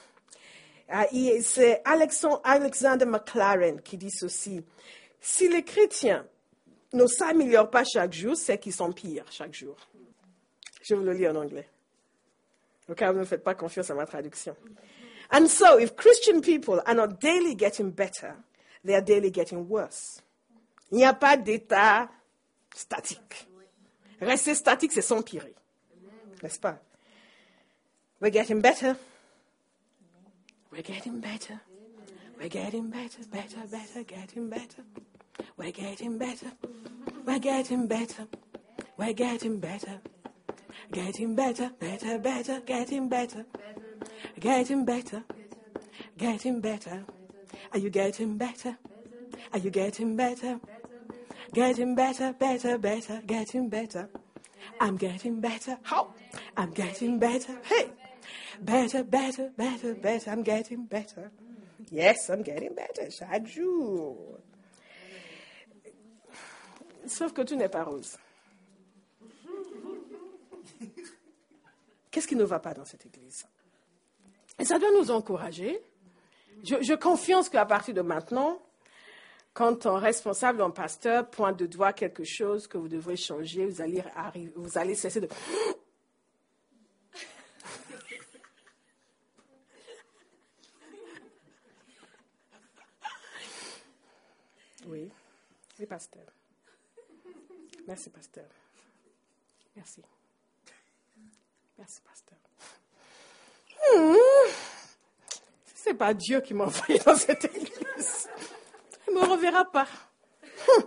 C'est Alexander McLaren qui dit ceci. Si les chrétiens ne s'améliorent pas chaque jour, c'est qu'ils s'empirent chaque jour. Je vous le lis en anglais. Au cas où vous ne faites pas confiance à ma traduction. And so, if Christian people are not daily getting better, they are daily getting worse. Il n'y a pas d'état statique. Rester statique, c'est s'empirer. N'est-ce pas? We're getting better. We're getting better. We're getting better, better, better, getting better. We're getting better. We're getting better. We're getting better. Getting better, better, better, getting better. Getting better. Getting better. Are you getting better? Are you getting better? Getting better, better, better, getting better. I'm getting better. How? I'm getting better. Hey! Better, better, better, better. I'm getting better. Yes, I'm getting better chaque jour. Sauf que tout n'est pas rose. Qu'est-ce qui ne va pas dans cette église? Et ça doit nous encourager. Je, je confiance qu'à partir de maintenant, quand un responsable, un pasteur pointe de doigt quelque chose que vous devrez changer, vous allez, arriver, vous allez cesser de... Oui, oui, pasteur. Merci, pasteur. Merci. Merci, pasteur. Hmm. Ce n'est pas Dieu qui m'a envoyé dans cette église. Il ne me reverra pas. Hmm.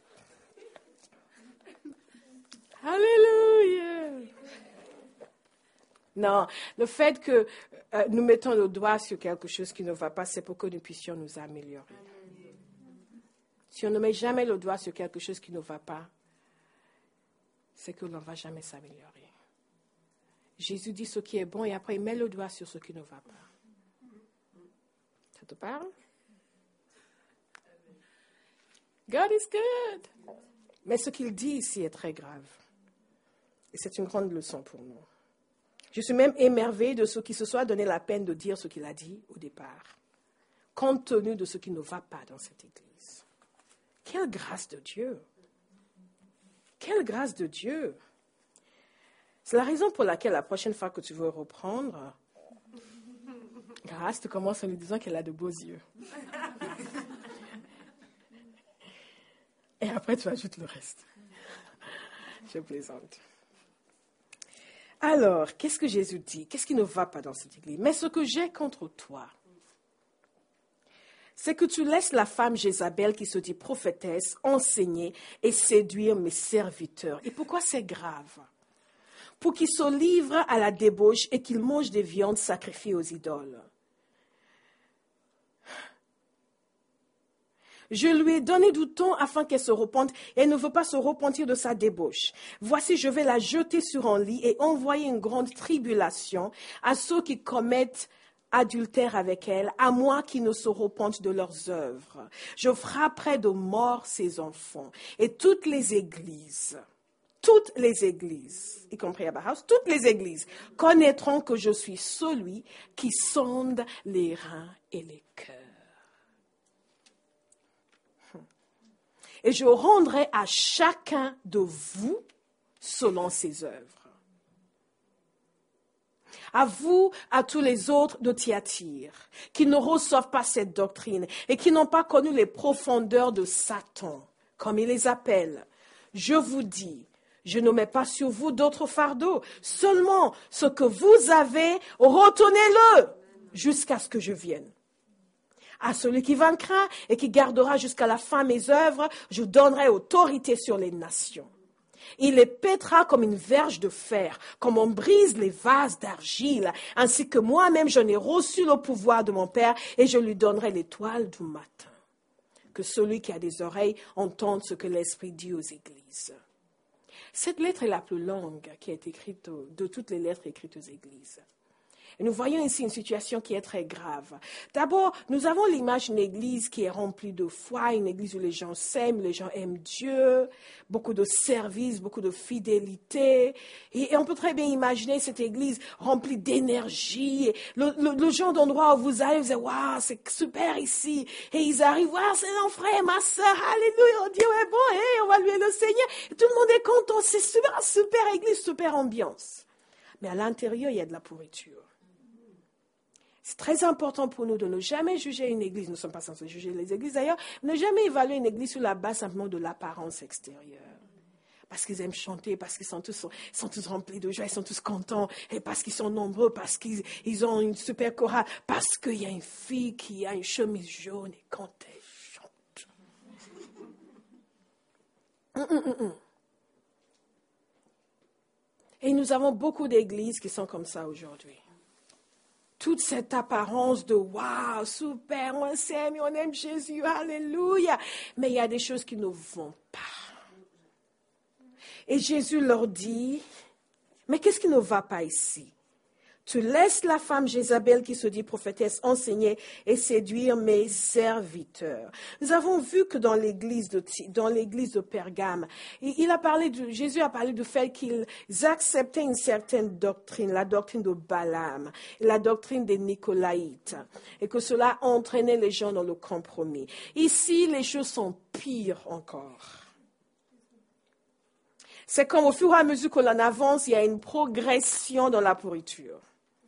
Alléluia. Non, le fait que euh, nous mettons le doigt sur quelque chose qui ne va pas, c'est pour que nous puissions nous améliorer. Si on ne met jamais le doigt sur quelque chose qui ne va pas, c'est que l'on ne va jamais s'améliorer. Jésus dit ce qui est bon et après il met le doigt sur ce qui ne va pas. Ça te parle? God is good. Mais ce qu'il dit ici est très grave. Et c'est une grande leçon pour nous. Je suis même émerveillée de ceux qui se soient donné la peine de dire ce qu'il a dit au départ, compte tenu de ce qui ne va pas dans cette église. Quelle grâce de Dieu! Quelle grâce de Dieu! C'est la raison pour laquelle la prochaine fois que tu veux reprendre, grâce, tu commences en lui disant qu'elle a de beaux yeux. Et après, tu ajoutes le reste. Je plaisante. Alors, qu'est-ce que Jésus dit? Qu'est-ce qui ne va pas dans cette église? Mais ce que j'ai contre toi, c'est que tu laisses la femme Jézabel qui se dit prophétesse enseigner et séduire mes serviteurs. Et pourquoi c'est grave? Pour qu'ils se livrent à la débauche et qu'ils mangent des viandes sacrifiées aux idoles. Je lui ai donné du temps afin qu'elle se repente et elle ne veut pas se repentir de sa débauche. Voici, je vais la jeter sur un lit et envoyer une grande tribulation à ceux qui commettent adultère avec elles, à moins qu'ils ne se repentent de leurs œuvres. Je frapperai de mort ces enfants. Et toutes les églises, toutes les églises, y compris à Bauhaus, toutes les églises connaîtront que je suis celui qui sonde les reins et les cœurs. Et je rendrai à chacun de vous selon ses œuvres. À vous, à tous les autres de Thyatire, qui ne reçoivent pas cette doctrine et qui n'ont pas connu les profondeurs de Satan, comme il les appelle, je vous dis, je ne mets pas sur vous d'autres fardeaux, seulement ce que vous avez, retenez-le jusqu'à ce que je vienne. À celui qui vaincra et qui gardera jusqu'à la fin mes œuvres, je donnerai autorité sur les nations. Il les pètera comme une verge de fer, comme on brise les vases d'argile, ainsi que moi-même j'en ai reçu le pouvoir de mon Père et je lui donnerai l'étoile du matin. Que celui qui a des oreilles entende ce que l'Esprit dit aux églises. Cette lettre est la plus longue qui a été écrite de toutes les lettres écrites aux églises. Et nous voyons ici une situation qui est très grave. D'abord, nous avons l'image d'une église qui est remplie de foi, une église où les gens s'aiment, les gens aiment Dieu, beaucoup de service, beaucoup de fidélité. Et, et on peut très bien imaginer cette église remplie d'énergie. Le, le, le genre d'endroit où vous allez, vous dites, waouh, c'est super ici. Et ils arrivent, waouh, c'est mon frère, ma soeur, alléluia, on dit, ouais, bon, hey, on va louer le Seigneur. Et tout le monde est content, c'est super, super église, super ambiance. Mais à l'intérieur, il y a de la pourriture. C'est très important pour nous de ne jamais juger une église. Nous ne sommes pas censés juger les églises d'ailleurs. Ne jamais évaluer une église sur la base simplement de l'apparence extérieure. Parce qu'ils aiment chanter, parce qu'ils sont tous, sont tous remplis de joie, ils sont tous contents, et parce qu'ils sont nombreux, parce qu'ils ils ont une super chorale, parce qu'il y a une fille qui a une chemise jaune et quand elle chante. Hum, hum, hum, hum. Et nous avons beaucoup d'églises qui sont comme ça aujourd'hui. Toute cette apparence de « waouh, super, on s'aime, on aime Jésus, alléluia ». Mais il y a des choses qui ne vont pas. Et Jésus leur dit « Mais qu'est-ce qui ne va pas ici ? Tu laisses la femme Jézabel qui se dit prophétesse enseigner et séduire mes serviteurs. » Nous avons vu que dans l'église de, dans l'église de Pergame, il a parlé de, Jésus a parlé du fait qu'ils acceptaient une certaine doctrine, la doctrine de Balaam, la doctrine des Nicolaïtes, et que cela entraînait les gens dans le compromis. Ici, les choses sont pires encore. C'est comme au fur et à mesure que l'on avance, il y a une progression dans la pourriture.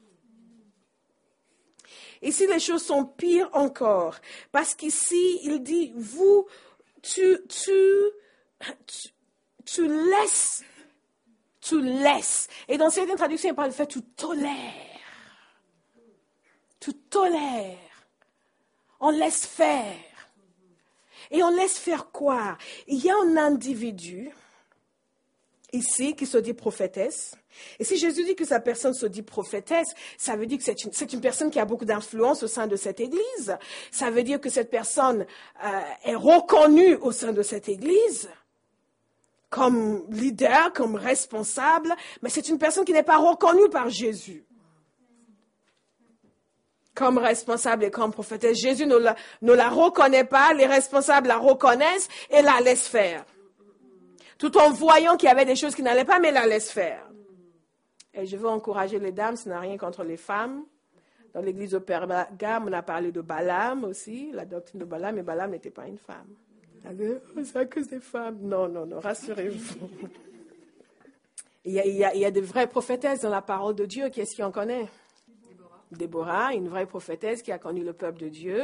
Ici, les choses sont pires encore. Parce qu'ici, il dit, vous, tu, tu, tu, tu laisses, tu laisses. Et dans certaines traductions, il parle du fait, tu tolères. Tu tolères. On laisse faire. Et on laisse faire quoi? Il y a un individu ici qui se dit prophétesse. Et si Jésus dit que sa personne se dit prophétesse, ça veut dire que c'est une, c'est une personne qui a beaucoup d'influence au sein de cette église. Ça veut dire que cette personne euh, est reconnue au sein de cette église comme leader, comme responsable, mais c'est une personne qui n'est pas reconnue par Jésus comme responsable et comme prophétesse. Jésus ne la, ne la reconnaît pas, les responsables la reconnaissent et la laissent faire. Tout en voyant qu'il y avait des choses qui n'allaient pas, mais la laisse faire. Et je veux encourager les dames, ce n'a rien contre les femmes. Dans l'église de Pergame, on a parlé de Balaam aussi, la doctrine de Balaam, mais Balaam n'était pas une femme. C'est à cause des femmes. Non, non, non, rassurez-vous. Il y a, il y a, il y a de vraies prophétesses dans la parole de Dieu. Qui est-ce qui en connaît? Déborah. Déborah, une vraie prophétesse qui a connu le peuple de Dieu.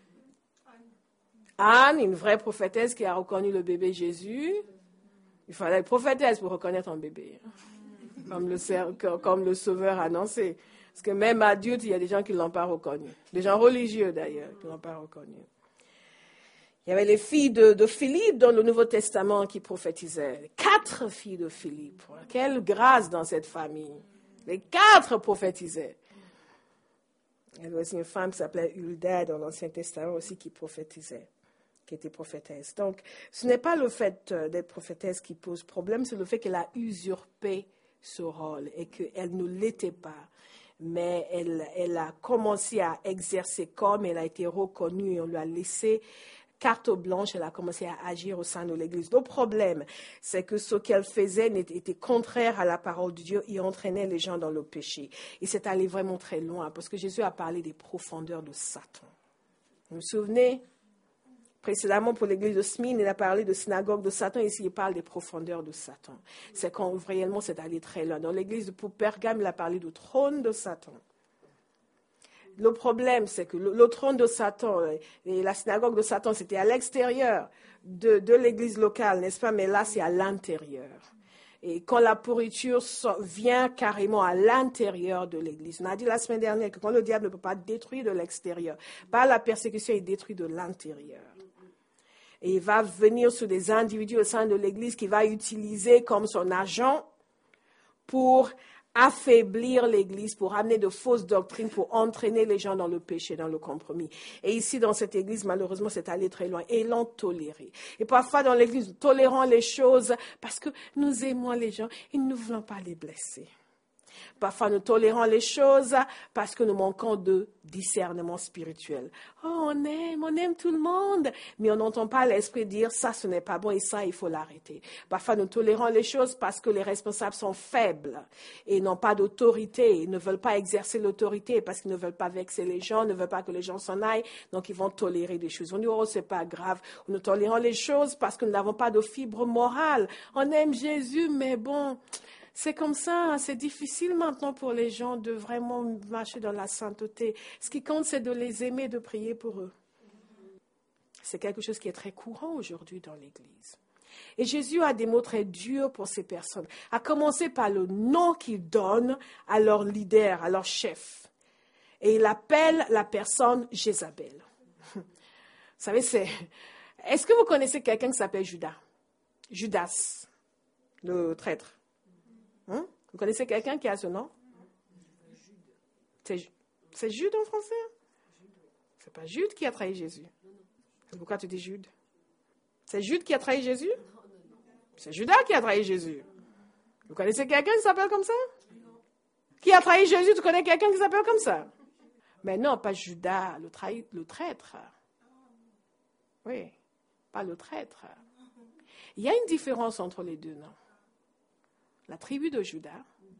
Anne, une vraie prophétesse qui a reconnu le bébé Jésus. Il fallait être prophétesse pour reconnaître un bébé, comme le, comme le Sauveur a annoncé. Parce que même adulte, il y a des gens qui ne l'ont pas reconnu. Des gens religieux d'ailleurs, qui ne l'ont pas reconnu. Il y avait les filles de, de Philippe dans le Nouveau Testament qui prophétisaient. Quatre filles de Philippe. Quelle grâce dans cette famille. Les quatre prophétisaient. Il y avait aussi une femme qui s'appelait Hulda dans l'Ancien Testament aussi qui prophétisait. Qui était prophétesse. Donc, ce n'est pas le fait d'être prophétesse qui pose problème, c'est le fait qu'elle a usurpé ce rôle et qu'elle ne l'était pas. mais elle, elle a commencé à exercer comme, elle a été reconnue et on lui a laissé carte blanche, elle a commencé à agir au sein de l'Église. Le problème, c'est que ce qu'elle faisait était contraire à la parole de Dieu et entraînait les gens dans le péché. Et c'est allé vraiment très loin, parce que Jésus a parlé des profondeurs de Satan. Vous vous souvenez? Précédemment, pour l'église de Smyrne, il a parlé de synagogue de Satan. Ici, il parle des profondeurs de Satan. C'est quand réellement c'est allé très loin. Dans l'église de Pergame, il a parlé du trône de Satan. Le problème, c'est que le, le trône de Satan et la synagogue de Satan, c'était à l'extérieur de, de l'église locale, n'est-ce pas? Mais là, c'est à l'intérieur. Et quand la pourriture vient carrément à l'intérieur de l'église, on a dit la semaine dernière que quand le diable ne peut pas détruire de l'extérieur, par la persécution, il détruit de l'intérieur. Et il va venir sur des individus au sein de l'Église qu'il va utiliser comme son agent pour affaiblir l'Église, pour amener de fausses doctrines, pour entraîner les gens dans le péché, dans le compromis. Et ici, dans cette Église, malheureusement, c'est allé très loin. Et ils l'ont toléré. Et parfois, dans l'Église, nous tolérons les choses parce que nous aimons les gens et nous ne voulons pas les blesser. Parfois, nous tolérons les choses parce que nous manquons de discernement spirituel. Oh, on aime, on aime tout le monde, mais on n'entend pas l'esprit dire ça, ce n'est pas bon et ça, il faut l'arrêter. Parfois, nous tolérons les choses parce que les responsables sont faibles et n'ont pas d'autorité, ils ne veulent pas exercer l'autorité parce qu'ils ne veulent pas vexer les gens, ne veulent pas que les gens s'en aillent, donc ils vont tolérer des choses. On dit, oh, c'est pas grave. Nous tolérons les choses parce que nous n'avons pas de fibre morale. On aime Jésus, mais bon... C'est comme ça, c'est difficile maintenant pour les gens de vraiment marcher dans la sainteté. Ce qui compte, c'est de les aimer, de prier pour eux. C'est quelque chose qui est très courant aujourd'hui dans l'Église. Et Jésus a des mots très durs pour ces personnes, à commencer par le nom qu'il donne à leur leader, à leur chef. Et il appelle la personne Jézabel. Vous savez, c'est... Est-ce que vous connaissez quelqu'un qui s'appelle Judas? Judas, le traître. Hein? Vous connaissez quelqu'un qui a ce nom? C'est, c'est Jude en français? C'est pas Jude qui a trahi Jésus. C'est pourquoi tu dis Jude? C'est Jude qui a trahi Jésus? C'est Judas qui a trahi Jésus. Vous connaissez quelqu'un qui s'appelle comme ça? Qui a trahi Jésus? Tu connais quelqu'un qui s'appelle comme ça? Mais non, pas Judas, le, trahi, le traître. Oui, pas le traître. Il y a une différence entre les deux noms. La tribu de Judas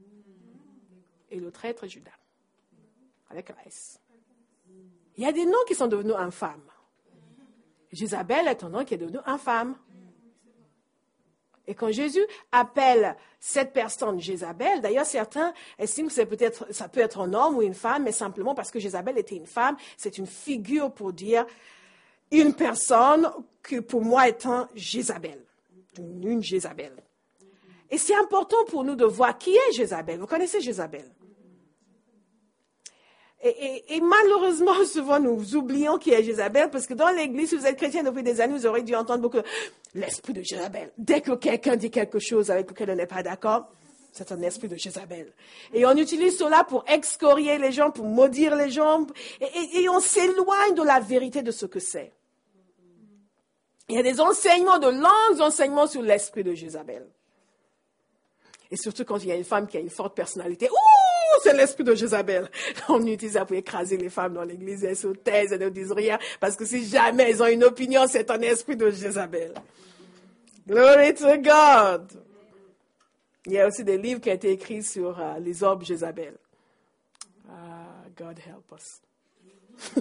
et le traître Judas, avec un S. Il y a des noms qui sont devenus infâmes. Jézabel est un nom qui est devenu infâme. Et quand Jésus appelle cette personne Jézabel, d'ailleurs certains estiment que c'est peut-être, ça peut être un homme ou une femme, mais simplement parce que Jézabel était une femme, c'est une figure pour dire une personne que pour moi est un Jézabel, une Jézabel. Et c'est important pour nous de voir qui est Jézabel. Vous connaissez Jézabel? Et, et, et malheureusement, souvent, nous oublions qui est Jézabel, parce que dans l'Église, si vous êtes chrétien depuis des années, vous aurez dû entendre beaucoup l'esprit de Jézabel. Dès que quelqu'un dit quelque chose avec lequel on n'est pas d'accord, c'est un esprit de Jézabel. Et on utilise cela pour excorier les gens, pour maudire les gens, et, et, et on s'éloigne de la vérité de ce que c'est. Il y a des enseignements, de longs enseignements sur l'esprit de Jézabel. Et surtout quand il y a une femme qui a une forte personnalité. Ouh, c'est l'esprit de Jézabel. On utilise ça pour écraser les femmes dans l'église. Elles se taisent, elles ne disent rien. Parce que si jamais elles ont une opinion, c'est un esprit de Jézabel. Glory to God. Il y a aussi des livres qui ont été écrits sur uh, les orbes Jézabel. Uh, God help us.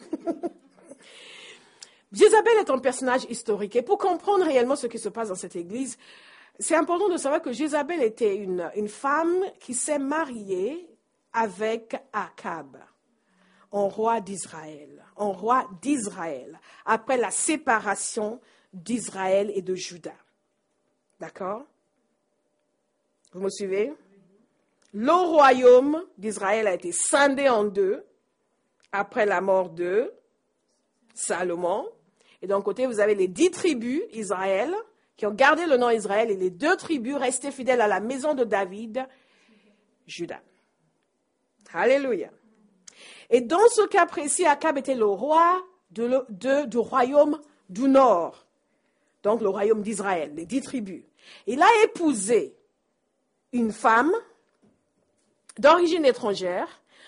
Jézabel est un personnage historique. Et pour comprendre réellement ce qui se passe dans cette église, c'est important de savoir que Jézabel était une, une femme qui s'est mariée avec Akab, un roi d'Israël, un roi d'Israël, après la séparation d'Israël et de Juda. D'accord? Vous me suivez? Le royaume d'Israël a été scindé en deux après la mort de Salomon. Et d'un côté, vous avez les dix tribus Israël qui ont gardé le nom Israël, et les deux tribus restées fidèles à la maison de David, Juda. Alléluia. Et dans ce cas précis, Akab était le roi de le, de, du royaume du Nord, donc le royaume d'Israël, les dix tribus. Il a épousé une femme d'origine étrangère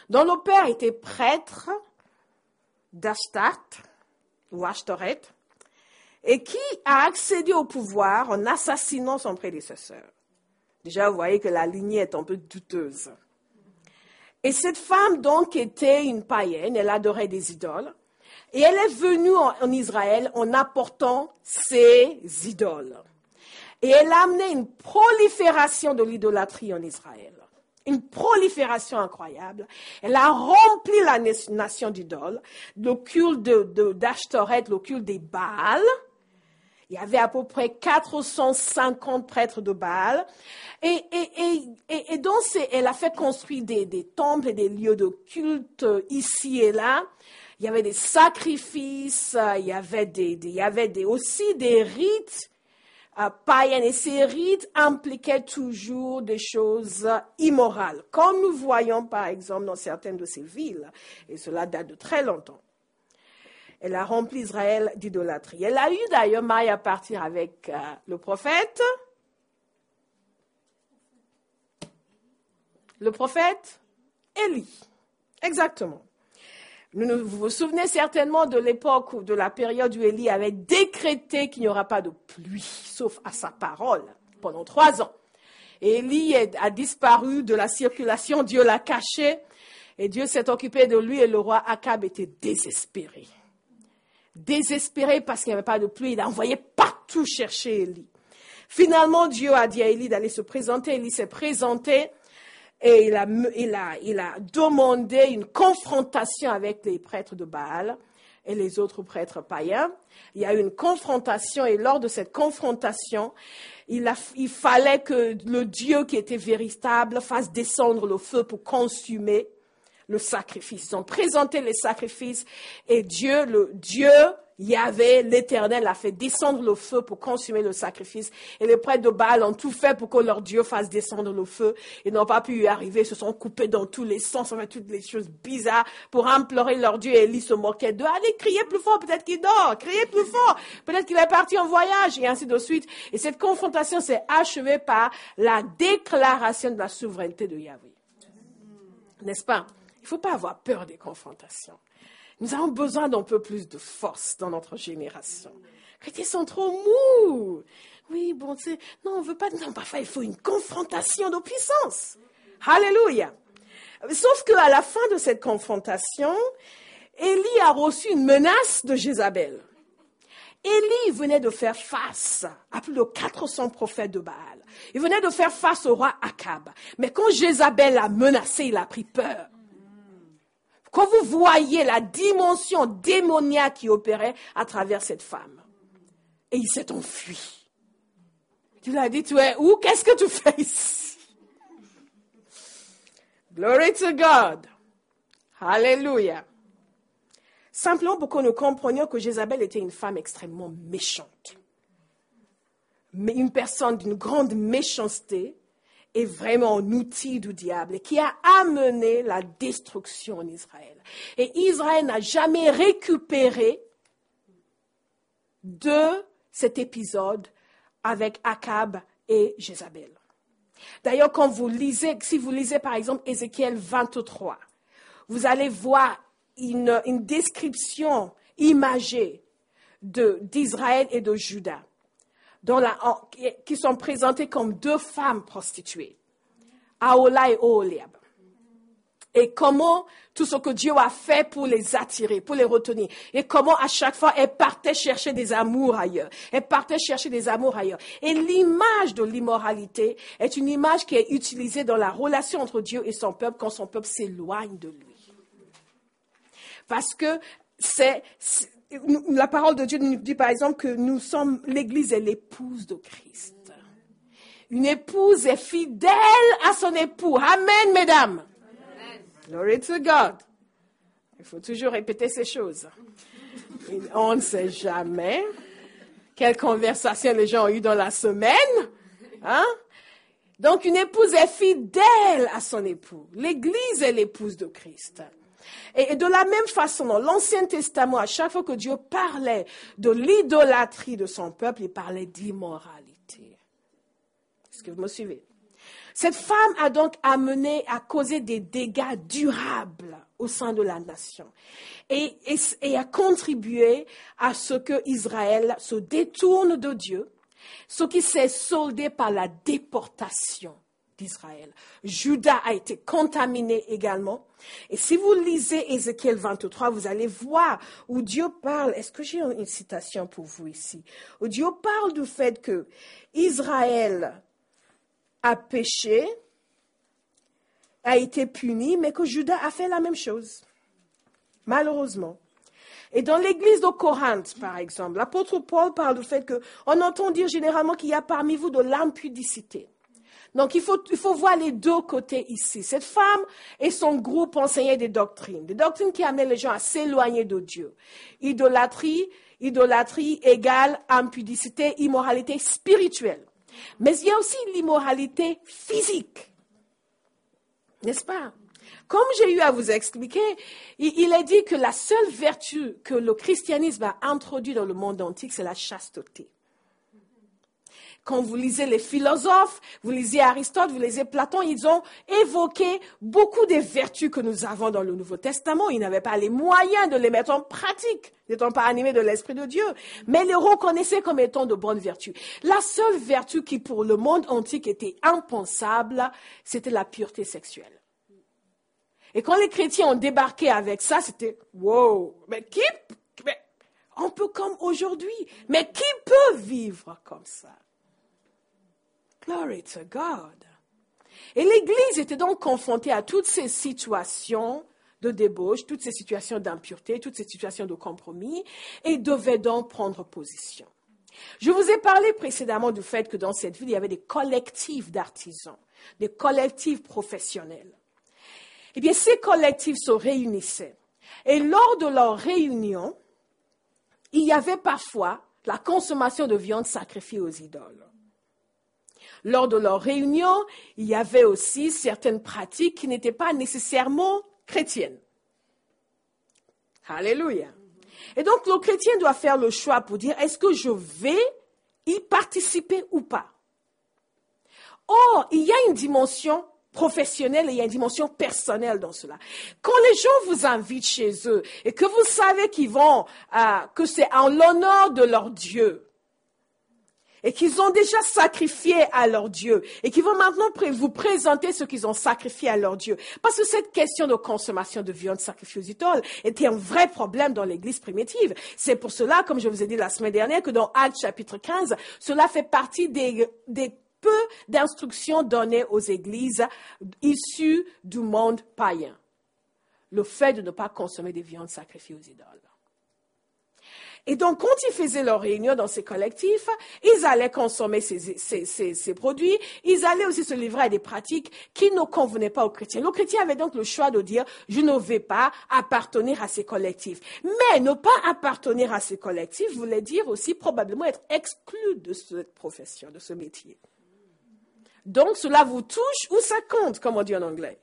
dont le père était prêtre d'Ashtaroth, ou Ashtoreth, et qui a accédé au pouvoir en assassinant son prédécesseur. Déjà, vous voyez que la lignée est un peu douteuse. Et cette femme, donc, était une païenne, elle adorait des idoles, et elle est venue en, en Israël en apportant ses idoles. Et elle a amené une prolifération de l'idolâtrie en Israël. Une prolifération incroyable. Elle a rempli la nation d'idoles, le culte de, de, d'Ashtoreth, le culte des Baals. Il y avait à peu près quatre cent cinquante prêtres de Baal. Et, et, et, et, et donc, c'est, elle a fait construire des, des temples et des lieux de culte ici et là. Il y avait des sacrifices, il y avait, des, des, il y avait des, aussi des rites euh, païens. Et ces rites impliquaient toujours des choses immorales, comme nous voyons par exemple dans certaines de ces villes. Et cela date de très longtemps. Elle a rempli Israël d'idolâtrie. Elle a eu d'ailleurs maille à partir avec euh, le prophète. Le prophète Élie. Exactement. Vous vous souvenez certainement de l'époque, ou de la période où Élie avait décrété qu'il n'y aura pas de pluie, sauf à sa parole, pendant trois ans. Et Élie a disparu de la circulation, Dieu l'a caché, et Dieu s'est occupé de lui, et le roi Akab était désespéré. Désespéré parce qu'il n'y avait pas de pluie, il a envoyé partout chercher Élie. Finalement, Dieu a dit à Élie d'aller se présenter. Élie s'est présenté et il a, il, a, il a demandé une confrontation avec les prêtres de Baal et les autres prêtres païens. Il y a eu une confrontation et lors de cette confrontation, il, a, il fallait que le Dieu qui était véritable fasse descendre le feu pour consumer le sacrifice. Ils ont présenté les sacrifices et Dieu, le Dieu, Yahvé, l'Éternel, a fait descendre le feu pour consumer le sacrifice. Et les prêtres de Baal ont tout fait pour que leur Dieu fasse descendre le feu. Ils n'ont pas pu y arriver, ils se sont coupés dans tous les sens, ont fait toutes les choses bizarres pour implorer leur Dieu. Et Élie se moquait d'eux. Allez, criez plus fort, peut-être qu'il dort, criez plus fort, peut-être qu'il est parti en voyage, et ainsi de suite. Et cette confrontation s'est achevée par la déclaration de la souveraineté de Yahvé. N'est-ce pas? Il ne faut pas avoir peur des confrontations. Nous avons besoin d'un peu plus de force dans notre génération. Les chrétiens sont trop mous. Oui, bon, c'est... Non, on ne veut pas... Non, parfois, il faut une confrontation de puissance. Alléluia. Sauf qu'à la fin de cette confrontation, Élie a reçu une menace de Jézabel. Élie venait de faire face à plus de quatre cents prophètes de Baal. Il venait de faire face au roi Akab. Mais quand Jézabel l'a menacé, il a pris peur. Quand vous voyez la dimension démoniaque qui opérait à travers cette femme. Et il s'est enfui. Tu lui as dit, tu es où? Qu'est-ce que tu fais ici? Glory to God. Hallelujah. Simplement pour que nous comprenions que Jézabel était une femme extrêmement méchante. Mais une personne d'une grande méchanceté. Est vraiment un outil du diable qui a amené la destruction en Israël. Et Israël n'a jamais récupéré de cet épisode avec Akab et Jézabel. D'ailleurs, quand vous lisez, si vous lisez par exemple Ézéchiel vingt-trois, vous allez voir une, une description imagée de, d'Israël et de Juda. Dans la, qui sont présentées comme deux femmes prostituées, Ahola et Oholiab. Et comment tout ce que Dieu a fait pour les attirer, pour les retenir. Et comment à chaque fois, elles partaient chercher des amours ailleurs. Elles partaient chercher des amours ailleurs. Et l'image de l'immoralité est une image qui est utilisée dans la relation entre Dieu et son peuple quand son peuple s'éloigne de lui. Parce que c'est... c'est la parole de Dieu nous dit par exemple que nous sommes, l'Église est l'épouse de Christ. Une épouse est fidèle à son époux. Amen, mesdames. Amen. Glory to God. Il faut toujours répéter ces choses. Et on ne sait jamais quelle conversation les gens ont eu dans la semaine. Hein? Donc, une épouse est fidèle à son époux. L'Église est l'épouse de Christ. Et de la même façon, dans l'Ancien Testament, à chaque fois que Dieu parlait de l'idolâtrie de son peuple, il parlait d'immoralité. Est-ce que vous me suivez? Cette femme a donc amené à causer des dégâts durables au sein de la nation et, et, et a contribué à ce que Israël se détourne de Dieu, ce qui s'est soldé par la déportation d'Israël. Juda a été contaminé également. Et si vous lisez Ézéchiel vingt-trois, vous allez voir où Dieu parle. Est-ce que j'ai une citation pour vous ici? Où Dieu parle du fait que Israël a péché, a été puni, mais que Juda a fait la même chose, malheureusement. Et dans l'église de Corinthe, par exemple, l'apôtre Paul parle du fait qu'on entend dire généralement qu'il y a parmi vous de l'impudicité. Donc, il faut, il faut voir les deux côtés ici. Cette femme et son groupe enseignaient des doctrines, des doctrines qui amenaient les gens à s'éloigner de Dieu. Idolâtrie, idolâtrie égale impudicité, immoralité spirituelle. Mais il y a aussi l'immoralité physique, n'est-ce pas? Comme j'ai eu à vous expliquer, il, il est dit que la seule vertu que le christianisme a introduite dans le monde antique, c'est la chasteté. Quand vous lisez les philosophes, vous lisez Aristote, vous lisez Platon, ils ont évoqué beaucoup des vertus que nous avons dans le Nouveau Testament. Ils n'avaient pas les moyens de les mettre en pratique, n'étant pas animés de l'Esprit de Dieu, mais les reconnaissaient comme étant de bonnes vertus. La seule vertu qui, pour le monde antique, était impensable, c'était la pureté sexuelle. Et quand les chrétiens ont débarqué avec ça, c'était « wow, mais qui, mais on peut comme aujourd'hui, mais qui peut vivre comme ça ?» Glory to God. Et l'Église était donc confrontée à toutes ces situations de débauche, toutes ces situations d'impureté, toutes ces situations de compromis, et devait donc prendre position. Je vous ai parlé précédemment du fait que dans cette ville, il y avait des collectifs d'artisans, des collectifs professionnels. Eh bien, ces collectifs se réunissaient. Et lors de leur réunion, il y avait parfois la consommation de viande sacrifiée aux idoles. Lors de leur réunion, il y avait aussi certaines pratiques qui n'étaient pas nécessairement chrétiennes. Alléluia. Et donc, le chrétien doit faire le choix pour dire, est-ce que je vais y participer ou pas? Or, il y a une dimension professionnelle et il y a une dimension personnelle dans cela. Quand les gens vous invitent chez eux et que vous savez qu'ils vont, euh, que c'est en l'honneur de leur Dieu, et qu'ils ont déjà sacrifié à leur Dieu, et qu'ils vont maintenant vous présenter ce qu'ils ont sacrifié à leur Dieu. Parce que cette question de consommation de viande sacrifiée aux idoles était un vrai problème dans l'Église primitive. C'est pour cela, comme je vous ai dit la semaine dernière, que dans Actes chapitre quinze, cela fait partie des, des peu d'instructions données aux églises issues du monde païen. Le fait de ne pas consommer des viandes sacrifiées aux idoles. Et donc, quand ils faisaient leur réunion dans ces collectifs, ils allaient consommer ces, ces, ces, ces produits, ils allaient aussi se livrer à des pratiques qui ne convenaient pas aux chrétiens. Le chrétien avait donc le choix de dire, je ne vais pas appartenir à ces collectifs. Mais ne pas appartenir à ces collectifs voulait dire aussi probablement être exclu de cette profession, de ce métier. Donc, cela vous touche ou ça compte, comme on dit en anglais.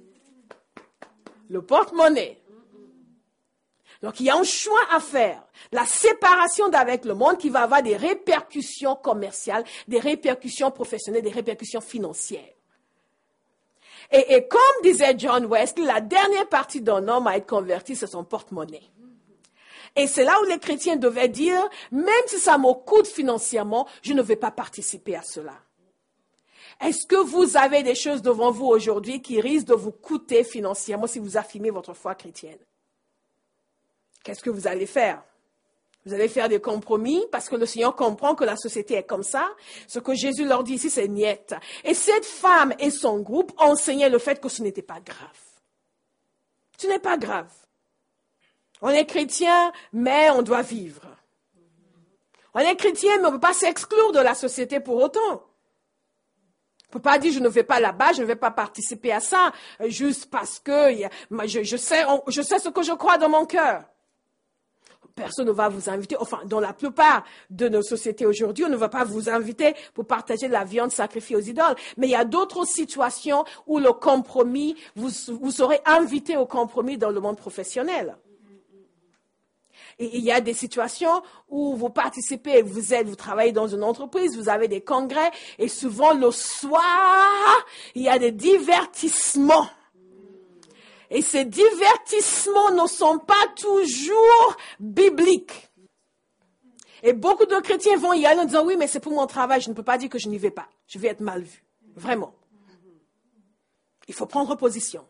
Le porte-monnaie. Donc, il y a un choix à faire. La séparation d'avec le monde qui va avoir des répercussions commerciales, des répercussions professionnelles, des répercussions financières. Et, et comme disait John Wesley, la dernière partie d'un homme à être converti, c'est son porte-monnaie. Et c'est là où les chrétiens devaient dire, même si ça me coûte financièrement, je ne vais pas participer à cela. Est-ce que vous avez des choses devant vous aujourd'hui qui risquent de vous coûter financièrement si vous affirmez votre foi chrétienne? Qu'est-ce que vous allez faire? Vous allez faire des compromis parce que le Seigneur comprend que la société est comme ça. Ce que Jésus leur dit ici, c'est niet. Et cette femme et son groupe enseignaient le fait que ce n'était pas grave. Ce n'est pas grave. On est chrétien, mais on doit vivre. On est chrétien, mais on ne peut pas s'exclure de la société pour autant. On ne peut pas dire je ne vais pas là-bas, je ne vais pas participer à ça, juste parce que je, je, sais, je sais ce que je crois dans mon cœur. Personne ne va vous inviter, enfin, dans la plupart de nos sociétés aujourd'hui, on ne va pas vous inviter pour partager de la viande sacrifiée aux idoles. Mais il y a d'autres situations où le compromis, vous, vous serez invité au compromis dans le monde professionnel. Et il y a des situations où vous participez, vous êtes, vous travaillez dans une entreprise, vous avez des congrès, et souvent le soir, il y a des divertissements. Et ces divertissements ne sont pas toujours bibliques. Et beaucoup de chrétiens vont y aller en disant, oui, mais c'est pour mon travail, je ne peux pas dire que je n'y vais pas. Je vais être mal vu. Vraiment. Il faut prendre position.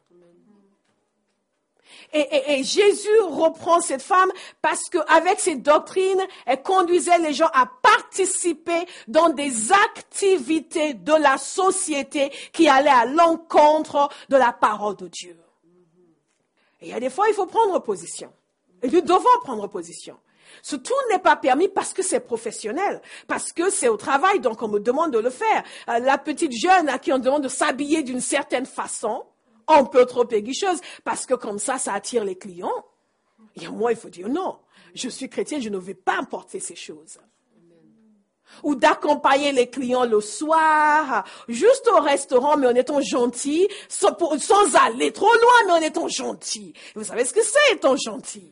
Et, et, et Jésus reprend cette femme parce qu'avec ses doctrines, elle conduisait les gens à participer dans des activités de la société qui allaient à l'encontre de la parole de Dieu. Et il y a des fois, il faut prendre position. Et nous devons prendre position. Ce tout n'est pas permis parce que c'est professionnel, parce que c'est au travail, donc on me demande de le faire. Euh, la petite jeune à qui on demande de s'habiller d'une certaine façon, on peut trop aiguicheuse, parce que comme ça, ça attire les clients. Et moi, il faut dire non. Je suis chrétienne, je ne vais pas importer ces choses. Ou d'accompagner les clients le soir, juste au restaurant, mais en étant gentil, sans, pour, sans aller trop loin, mais en étant gentil. Vous savez ce que c'est, étant gentil.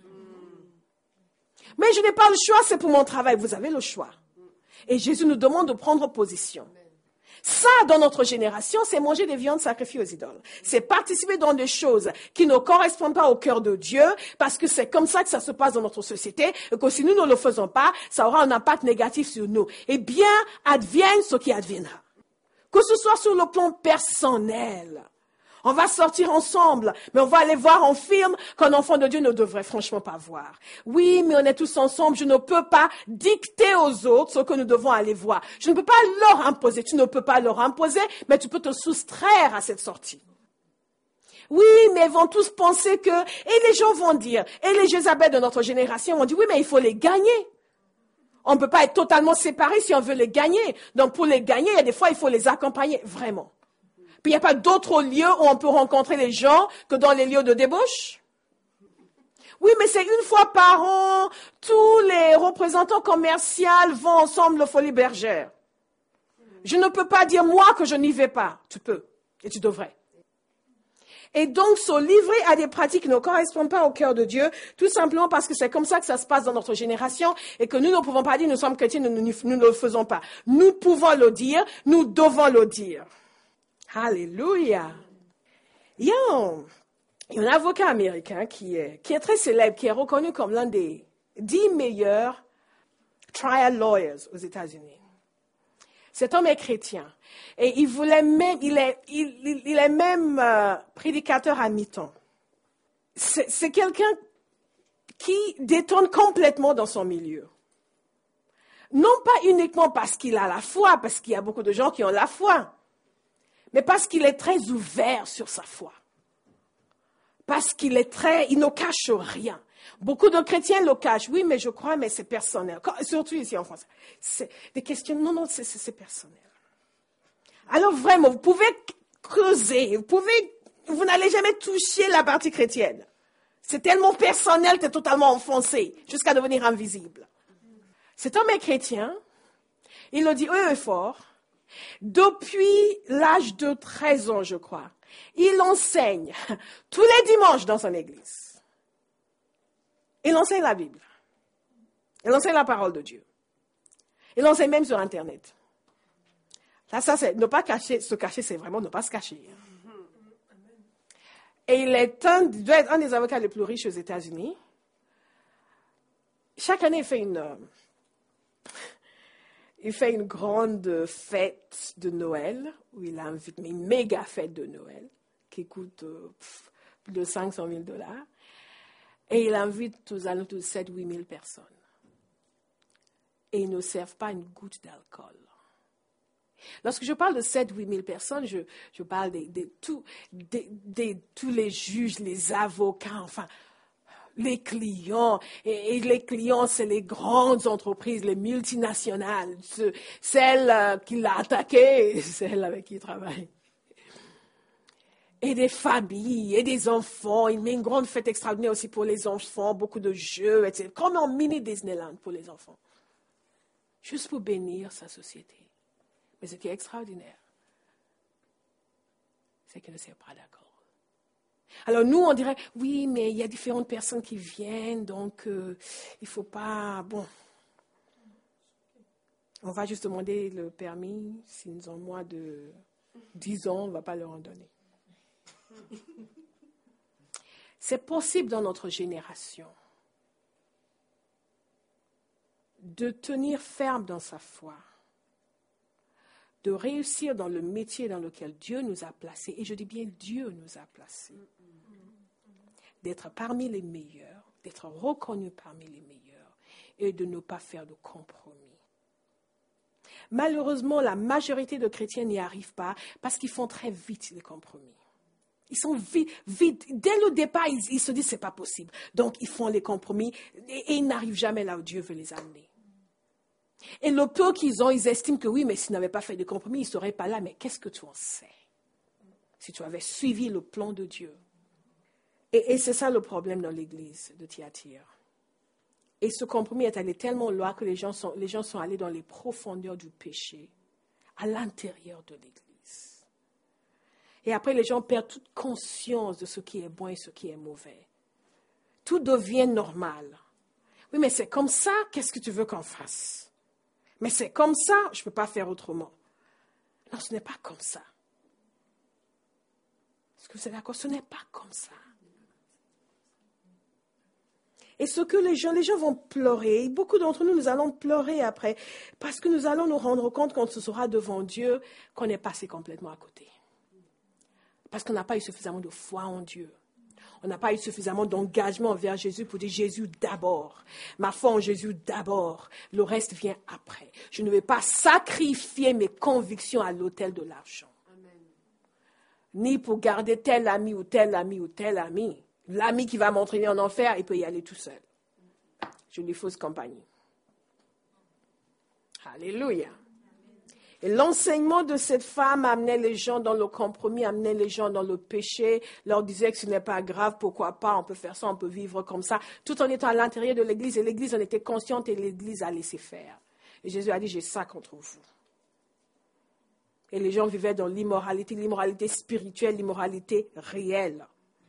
Mais je n'ai pas le choix, c'est pour mon travail. Vous avez le choix. Et Jésus nous demande de prendre position. Ça, dans notre génération, c'est manger des viandes sacrifiées aux idoles. C'est participer dans des choses qui ne correspondent pas au cœur de Dieu, parce que c'est comme ça que ça se passe dans notre société, et que si nous ne le faisons pas, ça aura un impact négatif sur nous. Et bien, advienne ce qui adviendra. Que ce soit sur le plan personnel. On va sortir ensemble, mais on va aller voir un film qu'un enfant de Dieu ne devrait franchement pas voir. Oui, mais on est tous ensemble, je ne peux pas dicter aux autres ce que nous devons aller voir. Je ne peux pas leur imposer, tu ne peux pas leur imposer, mais tu peux te soustraire à cette sortie. Oui, mais ils vont tous penser que, et les gens vont dire, et les Jézabel de notre génération vont dire, oui, mais il faut les gagner. On ne peut pas être totalement séparés si on veut les gagner. Donc pour les gagner, il y a des fois, il faut les accompagner, vraiment. Puis il n'y a pas d'autres lieux où on peut rencontrer les gens que dans les lieux de débauche. Oui, mais c'est une fois par an, tous les représentants commerciaux vont ensemble aux Folies Bergères. Je ne peux pas dire moi que je n'y vais pas. Tu peux et tu devrais. Et donc se livrer à des pratiques qui ne correspondent pas au cœur de Dieu, tout simplement parce que c'est comme ça que ça se passe dans notre génération et que nous ne pouvons pas dire nous sommes chrétiens, nous, nous, nous ne le faisons pas. Nous pouvons le dire, nous devons le dire. Alléluia. Il y a un, il y a un avocat américain qui est, qui est très célèbre, qui est reconnu comme l'un des dix meilleurs trial lawyers aux États-Unis. Cet homme est chrétien et il voulait même, il est, il, il est même euh, prédicateur à mi-temps. C'est, c'est quelqu'un qui détonne complètement dans son milieu. Non pas uniquement parce qu'il a la foi, parce qu'il y a beaucoup de gens qui ont la foi, mais parce qu'il est très ouvert sur sa foi. Parce qu'il est très, il ne cache rien. Beaucoup de chrétiens le cachent. Oui, mais je crois, mais c'est personnel. Surtout ici en France. C'est des questions, non, non, c'est, c'est, c'est personnel. Alors vraiment, vous pouvez creuser, vous pouvez, vous n'allez jamais toucher la partie chrétienne. C'est tellement personnel, tu es totalement enfoncé, jusqu'à devenir invisible. Cet homme est chrétien, il le dit haut et fort. Depuis l'âge de treize ans, je crois, il enseigne tous les dimanches dans son église. Il enseigne la Bible. Il enseigne la parole de Dieu. Il enseigne même sur Internet. Là, ça, c'est ne pas cacher, se cacher, c'est vraiment ne pas se cacher. Et il est un, il doit être un des avocats les plus riches aux États-Unis. Chaque année, il fait une... Il fait une grande fête de Noël, où il invite, mais une méga fête de Noël, qui coûte euh, pff, plus de cinq cent mille dollars. Et il invite aux alentours de sept à huit mille personnes. Et ils ne servent pas une goutte d'alcool. Lorsque je parle de sept à huit mille personnes, je, je parle de, de, tout, de, de tous les juges, les avocats, enfin... les clients, et, et les clients, c'est les grandes entreprises, les multinationales, celles euh, qui l'ont attaqué, celles avec qui il travaille. Et des familles, et des enfants. Il met une grande fête extraordinaire aussi pour les enfants, beaucoup de jeux, et cetera. Comme un mini Disneyland pour les enfants. Juste pour bénir sa société. Mais ce qui est extraordinaire, c'est qu'il ne sert pas d'accord. Alors nous, on dirait, oui, mais il y a différentes personnes qui viennent, donc euh, il ne faut pas... Bon, on va juste demander le permis. S'ils ont moins de dix ans, on ne va pas leur en donner. C'est possible dans notre génération de tenir ferme dans sa foi, de réussir dans le métier dans lequel Dieu nous a placés, et je dis bien Dieu nous a placés, d'être parmi les meilleurs, d'être reconnus parmi les meilleurs, et de ne pas faire de compromis. Malheureusement, la majorité de chrétiens n'y arrivent pas parce qu'ils font très vite les compromis. Ils sont vite, vite. Dès le départ, ils, ils se disent que ce n'est pas possible. Donc, ils font les compromis et, et ils n'arrivent jamais là où Dieu veut les amener. Et le peu qu'ils ont, ils estiment que oui, mais s'ils n'avaient pas fait de compromis, ils ne seraient pas là. Mais qu'est-ce que tu en sais? Si tu avais suivi le plan de Dieu. Et, et c'est ça le problème dans l'église de Thyatire. Et ce compromis est allé tellement loin que les gens sont, les gens sont allés dans les profondeurs du péché, à l'intérieur de l'église. Et après, les gens perdent toute conscience de ce qui est bon et ce qui est mauvais. Tout devient normal. Oui, mais c'est comme ça, qu'est-ce que tu veux qu'on fasse? Mais c'est comme ça, je ne peux pas faire autrement. Non, ce n'est pas comme ça. Est-ce que vous êtes d'accord? Ce n'est pas comme ça. Et ce que les gens, les gens vont pleurer, beaucoup d'entre nous, nous allons pleurer après, parce que nous allons nous rendre compte quand ce sera devant Dieu qu'on est passé complètement à côté. Parce qu'on n'a pas eu suffisamment de foi en Dieu. On n'a pas eu suffisamment d'engagement envers Jésus pour dire Jésus d'abord. Ma foi en Jésus d'abord. Le reste vient après. Je ne vais pas sacrifier mes convictions à l'autel de l'argent. Amen. Ni pour garder tel ami ou tel ami ou tel ami. L'ami qui va m'entraîner en enfer, il peut y aller tout seul. Je lui fausse compagnie. Alléluia. Et l'enseignement de cette femme amenait les gens dans le compromis, amenait les gens dans le péché, leur disait que ce n'est pas grave, pourquoi pas, on peut faire ça, on peut vivre comme ça, tout en étant à l'intérieur de l'église. Et l'église en était consciente et l'église a laissé faire. Et Jésus a dit, j'ai ça contre vous. Et les gens vivaient dans l'immoralité, l'immoralité spirituelle, l'immoralité réelle.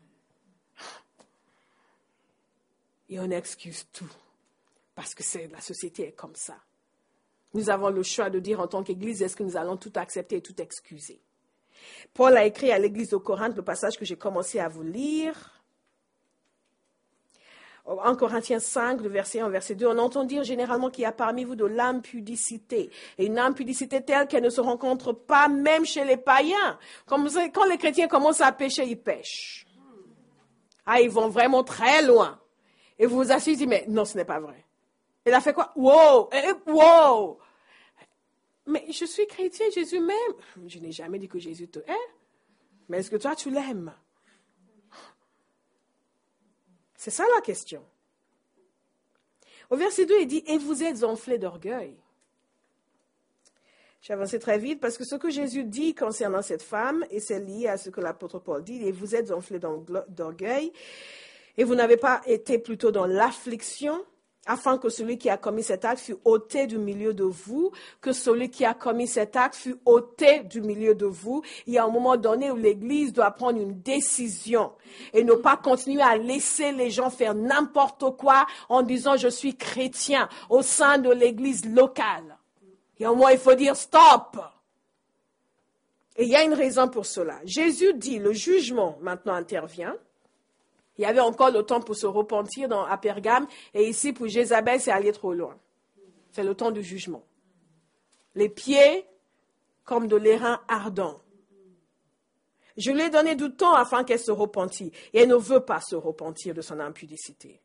Et on excuse tout, parce que c'est, la société est comme ça. Nous avons le choix de dire en tant qu'Église, est-ce que nous allons tout accepter et tout excuser? Paul a écrit à l'Église de Corinthe, le passage que j'ai commencé à vous lire. En Corinthiens cinq, le verset un, verset deux, on entend dire généralement qu'il y a parmi vous de l'impudicité. Et une impudicité telle qu'elle ne se rencontre pas même chez les païens. Comme vous savez, quand les chrétiens commencent à pécher, ils pêchent. Ah, ils vont vraiment très loin. Et vous vous asseyez, mais non, ce n'est pas vrai. Elle a fait quoi? Wow! Eh, wow! Mais je suis chrétien, Jésus m'aime. Je n'ai jamais dit que Jésus te hait. Mais est-ce que toi, tu l'aimes? C'est ça la question. Au verset deux, il dit, et vous êtes enflés d'orgueil. J'ai avancé très vite parce que ce que Jésus dit concernant cette femme, et c'est lié à ce que l'apôtre Paul dit, et vous êtes enflés d'orgueil, et vous n'avez pas été plutôt dans l'affliction, afin que celui qui a commis cet acte fût ôté du milieu de vous, que celui qui a commis cet acte fût ôté du milieu de vous. Il y a un moment donné où l'Église doit prendre une décision et ne pas continuer à laisser les gens faire n'importe quoi en disant « je suis chrétien » au sein de l'Église locale. Il y a un moment, il faut dire « stop ». Et il y a une raison pour cela. Jésus dit, le jugement maintenant intervient. Il y avait encore le temps pour se repentir dans, à Pergame. Et ici, pour Jézabel, c'est aller trop loin. C'est le temps du jugement. Les pieds comme de l'airain ardent. Je lui ai donné du temps afin qu'elle se repentisse. Et elle ne veut pas se repentir de son impudicité.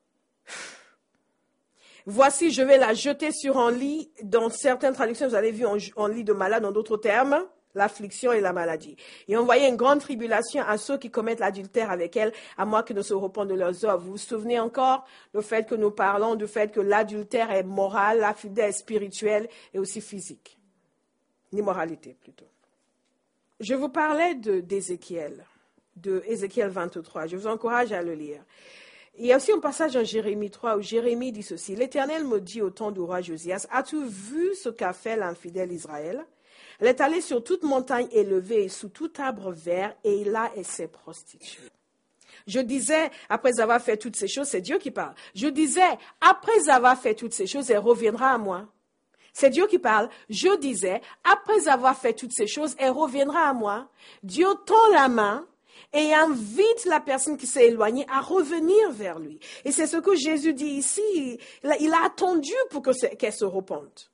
Voici, je vais la jeter sur un lit. Dans certaines traductions, vous avez vu en, en lit de malade, dans d'autres termes. L'affliction et la maladie. Et on voyait une grande tribulation à ceux qui commettent l'adultère avec elle, à moins qu'ils ne se repentent de leurs œuvres. Vous vous souvenez encore le fait que nous parlons du fait que l'adultère est moral, l'infidèle est spirituel et aussi physique. L'immoralité, plutôt. Je vous parlais de, d'Ézéchiel, de Ézéchiel vingt-trois. Je vous encourage à le lire. Il y a aussi un passage en Jérémie trois où Jérémie dit ceci. L'Éternel me dit au temps du roi Josias, as-tu vu ce qu'a fait l'infidèle Israël? Elle est allée sur toute montagne élevée et sous tout arbre vert, et là, elle s'est prostituée. Je disais, après avoir fait toutes ces choses, c'est Dieu qui parle. Je disais, après avoir fait toutes ces choses, elle reviendra à moi. C'est Dieu qui parle. Je disais, après avoir fait toutes ces choses, elle reviendra à moi. Dieu tend la main et invite la personne qui s'est éloignée à revenir vers lui. Et c'est ce que Jésus dit ici. Il a, il a attendu pour que, qu'elle se repente.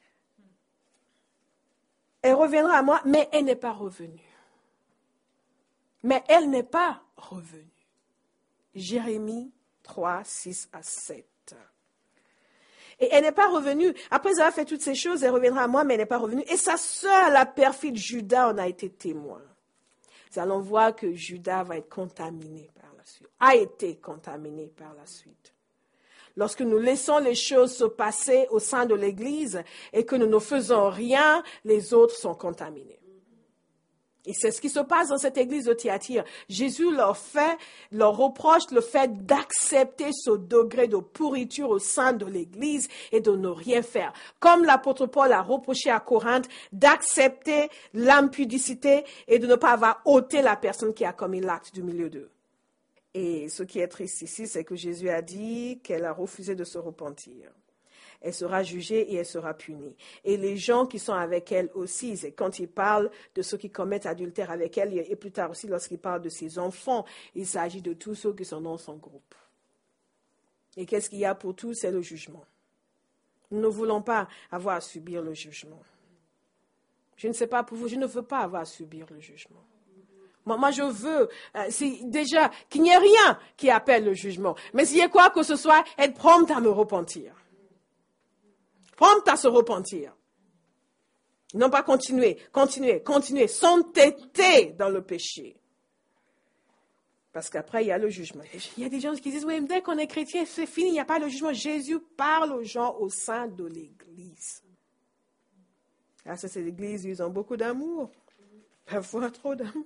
Elle reviendra à moi, mais elle n'est pas revenue. Mais elle n'est pas revenue. Jérémie trois, six à sept. Et elle n'est pas revenue. Après avoir fait toutes ces choses, elle reviendra à moi, mais elle n'est pas revenue. Et sa sœur, la perfide Judas, en a été témoin. Nous allons voir que Judas va être contaminé par la suite, a été contaminé par la suite. Lorsque nous laissons les choses se passer au sein de l'Église et que nous ne faisons rien, les autres sont contaminés. Et c'est ce qui se passe dans cette église de Thyatire. Jésus leur fait, leur reproche le fait d'accepter ce degré de pourriture au sein de l'église et de ne rien faire. Comme l'apôtre Paul a reproché à Corinthe d'accepter l'impudicité et de ne pas avoir ôté la personne qui a commis l'acte du milieu d'eux. Et ce qui est triste ici, c'est que Jésus a dit qu'elle a refusé de se repentir. Elle sera jugée et elle sera punie. Et les gens qui sont avec elle aussi, c'est quand il parle de ceux qui commettent adultère avec elle, et plus tard aussi lorsqu'il parle de ses enfants, il s'agit de tous ceux qui sont dans son groupe. Et qu'est-ce qu'il y a pour tous? C'est le jugement. Nous ne voulons pas avoir à subir le jugement. Je ne sais pas pour vous, je ne veux pas avoir à subir le jugement. Moi, moi je veux, euh, c'est déjà qu'il n'y ait rien qui appelle le jugement. Mais s'il y a quoi que ce soit, être prompte à me repentir. Prompte à se repentir. Non pas continuer, continuer, continuer, s'entêter dans le péché. Parce qu'après, il y a le jugement. Il y a des gens qui disent, oui, dès qu'on est chrétien, c'est fini, il n'y a pas le jugement. Jésus parle aux gens au sein de l'Église. Ah, ça, c'est l'Église, ils ont beaucoup d'amour. Parfois, trop d'amour.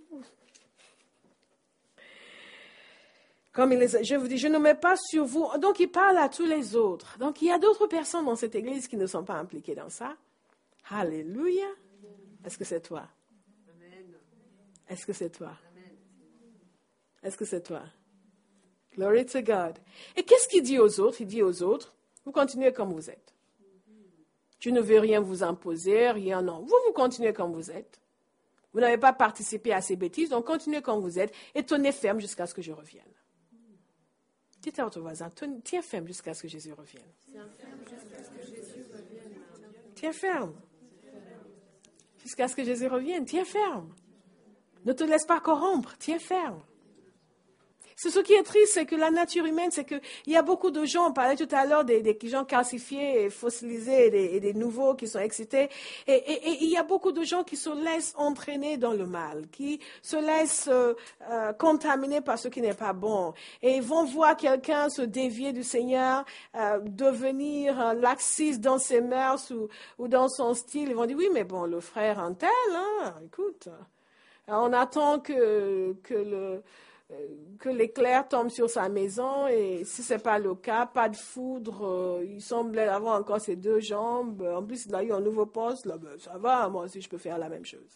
Comme il les, je vous dis, je ne mets pas sur vous. Donc, il parle à tous les autres. Donc, il y a d'autres personnes dans cette église qui ne sont pas impliquées dans ça. Alléluia. Est-ce que c'est toi? Est-ce que c'est toi? Est-ce que c'est toi? Glory to God. Et qu'est-ce qu'il dit aux autres? Il dit aux autres, vous continuez comme vous êtes. Je ne veux rien vous imposer, rien, non. Vous, vous continuez comme vous êtes. Vous n'avez pas participé à ces bêtises, donc continuez comme vous êtes et tenez ferme jusqu'à ce que je revienne. Dites à votre voisin, tiens ferme jusqu'à ce que Jésus revienne. Tiens ferme. Jusqu'à ce que Jésus revienne, tiens ferme. Ne te laisse pas corrompre, tiens ferme. C'est ce qui est triste, c'est que la nature humaine, c'est qu'il y a beaucoup de gens, on parlait tout à l'heure des, des gens calcifiés et fossilisés et des, et des nouveaux qui sont excités. Et, et, et il y a beaucoup de gens qui se laissent entraîner dans le mal, qui se laissent euh, euh, contaminer par ce qui n'est pas bon. Et ils vont voir quelqu'un se dévier du Seigneur, euh, devenir euh, laxiste dans ses mœurs ou, ou dans son style. Ils vont dire, oui, mais bon, le frère un tel, hein, écoute, on attend que, que le... que l'éclair tombe sur sa maison et si ce n'est pas le cas, pas de foudre, euh, il semble avoir encore ses deux jambes, en plus il a eu un nouveau poste, là, ben, ça va, moi aussi je peux faire la même chose.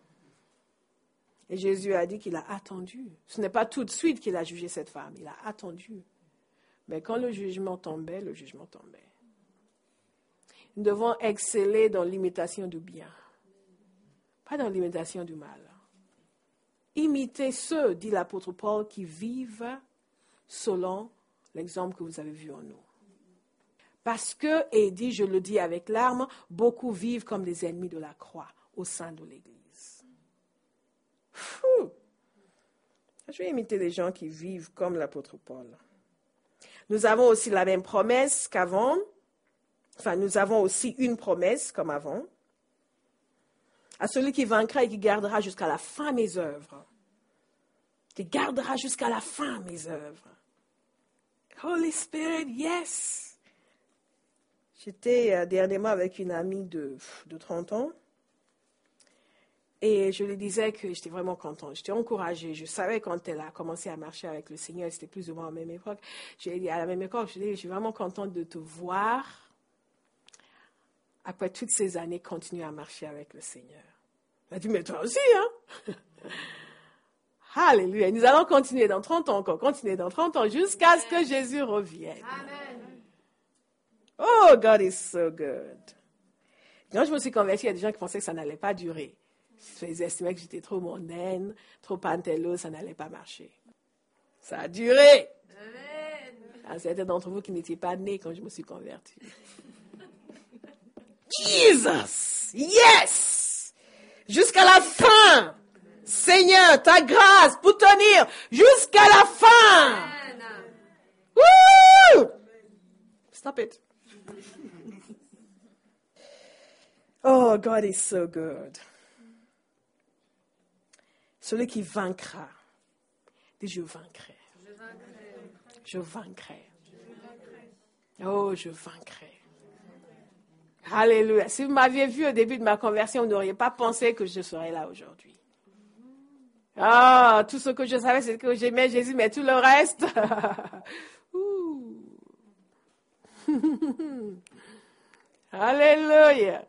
Et Jésus a dit qu'il a attendu. Ce n'est pas tout de suite qu'il a jugé cette femme, il a attendu. Mais quand le jugement tombait, le jugement tombait. Nous devons exceller dans l'imitation du bien, pas dans l'imitation du mal. Imitez ceux, dit l'apôtre Paul, qui vivent selon l'exemple que vous avez vu en nous. Parce que, et il dit, je le dis avec larmes, beaucoup vivent comme des ennemis de la croix au sein de l'Église. Fou! Je vais imiter les gens qui vivent comme l'apôtre Paul. Nous avons aussi la même promesse qu'avant. Enfin, nous avons aussi une promesse comme avant. À celui qui vaincra et qui gardera jusqu'à la fin mes œuvres. Qui gardera jusqu'à la fin mes œuvres. Holy Spirit, yes. J'étais euh, dernièrement avec une amie de, de trente ans. Et je lui disais que j'étais vraiment contente. J'étais encouragée. Je savais quand elle a commencé à marcher avec le Seigneur, c'était plus ou moins à la même époque. J'ai dit à la même époque, je lui ai dit, je suis vraiment contente de te voir. Après toutes ces années, continuer à marcher avec le Seigneur. Elle a dit, mais toi aussi, hein? Alléluia. Nous allons continuer dans trente ans encore, continuer dans trente ans jusqu'à ce que Jésus revienne. Amen. Oh, God is so good. Quand je me suis convertie, il y a des gens qui pensaient que ça n'allait pas durer. Ils estimaient que j'étais trop mondaine, trop pantello, ça n'allait pas marcher. Ça a duré. Amen. Ah, certains d'entre vous qui n'étiez pas nés quand je me suis convertie. Jesus! Yes! Jusqu'à la fin! Seigneur, ta grâce pour tenir jusqu'à la fin! Amen. Woo! Stop it. Oh, God is so good. Celui qui vaincra, dit je vaincrai. Je vaincrai. Oh, je vaincrai. Alléluia. Si vous m'aviez vu au début de ma conversion, vous n'auriez pas pensé que je serais là aujourd'hui. Ah, tout ce que je savais, c'est que j'aimais Jésus, mais tout le reste. Alléluia.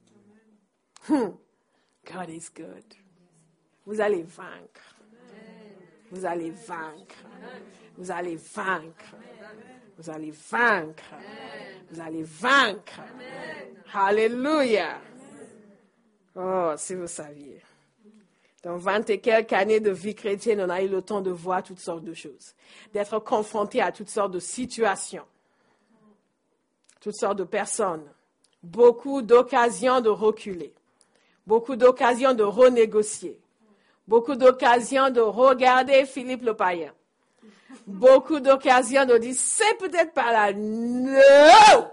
God is good. Vous allez vaincre. Vous allez vaincre. Vous allez vaincre. Vous allez vaincre. Vous allez vaincre. Alléluia. Oh, si vous saviez. Dans vingt et quelques années de vie chrétienne, on a eu le temps de voir toutes sortes de choses, d'être confronté à toutes sortes de situations, toutes sortes de personnes, beaucoup d'occasions de reculer, beaucoup d'occasions de renégocier, beaucoup d'occasions de regarder Philippe le païen, beaucoup d'occasions de dire, c'est peut-être pas là, no!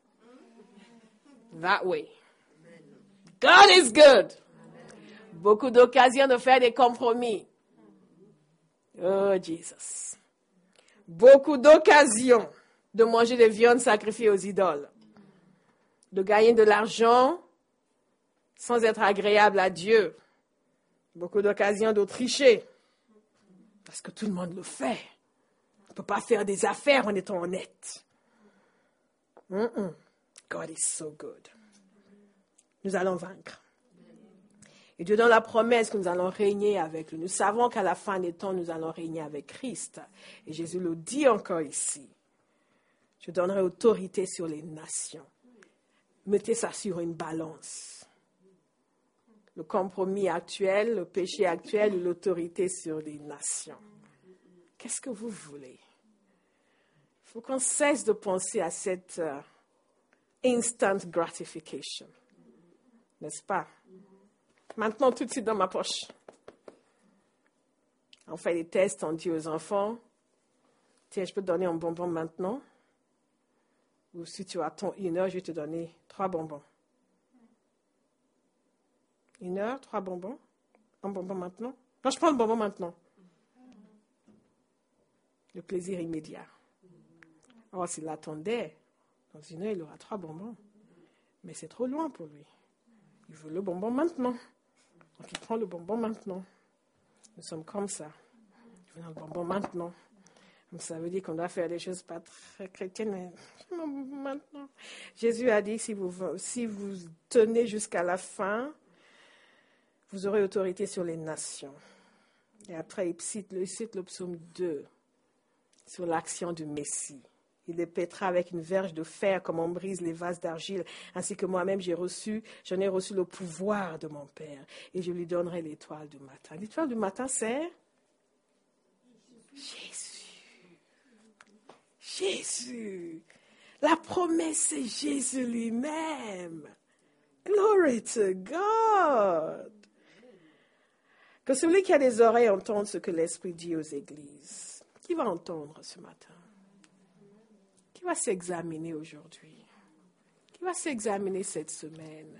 That way. God is good. Beaucoup d'occasions de faire des compromis. Oh, Jesus. Beaucoup d'occasions de manger des viandes sacrifiées aux idoles. De gagner de l'argent sans être agréable à Dieu. Beaucoup d'occasions de tricher. Parce que tout le monde le fait. On ne peut pas faire des affaires en étant honnête. Mm-mm. God is so good. Nous allons vaincre. Et Dieu donne la promesse que nous allons régner avec lui. Nous savons qu'à la fin des temps, nous allons régner avec Christ. Et Jésus le dit encore ici. Je donnerai autorité sur les nations. Mettez ça sur une balance. Le compromis actuel, le péché actuel et l'autorité sur les nations. Qu'est-ce que vous voulez? Il faut qu'on cesse de penser à cette uh, instant gratification. N'est-ce pas? Maintenant, tout de suite dans ma poche. On fait des tests, on dit aux enfants, tiens, je peux te donner un bonbon maintenant. Ou si tu attends une heure, je vais te donner trois bonbons. Une heure, trois bonbons. Un bonbon maintenant. Non, je prends le bonbon maintenant. Le plaisir immédiat. Or, s'il attendait, dans une heure, il aura trois bonbons. Mais c'est trop loin pour lui. Il veut le bonbon maintenant. Donc, il prend le bonbon maintenant. Nous sommes comme ça. Il veut le bonbon maintenant. Donc, ça veut dire qu'on doit faire des choses pas très chrétiennes, mais maintenant. Jésus a dit, si vous, si vous tenez jusqu'à la fin, vous aurez autorité sur les nations. Et après, il cite, il cite le psaume deux sur l'action du Messie. Il les pètera avec une verge de fer comme on brise les vases d'argile, ainsi que moi-même j'ai reçu, j'en ai reçu le pouvoir de mon Père, et je lui donnerai l'étoile du matin. L'étoile du matin, c'est Jésus. Jésus. La promesse, c'est Jésus lui-même. Glory to God. Que celui qui a des oreilles entende ce que l'Esprit dit aux églises. Qui va entendre ce matin? Qui va s'examiner aujourd'hui? Qui va s'examiner cette semaine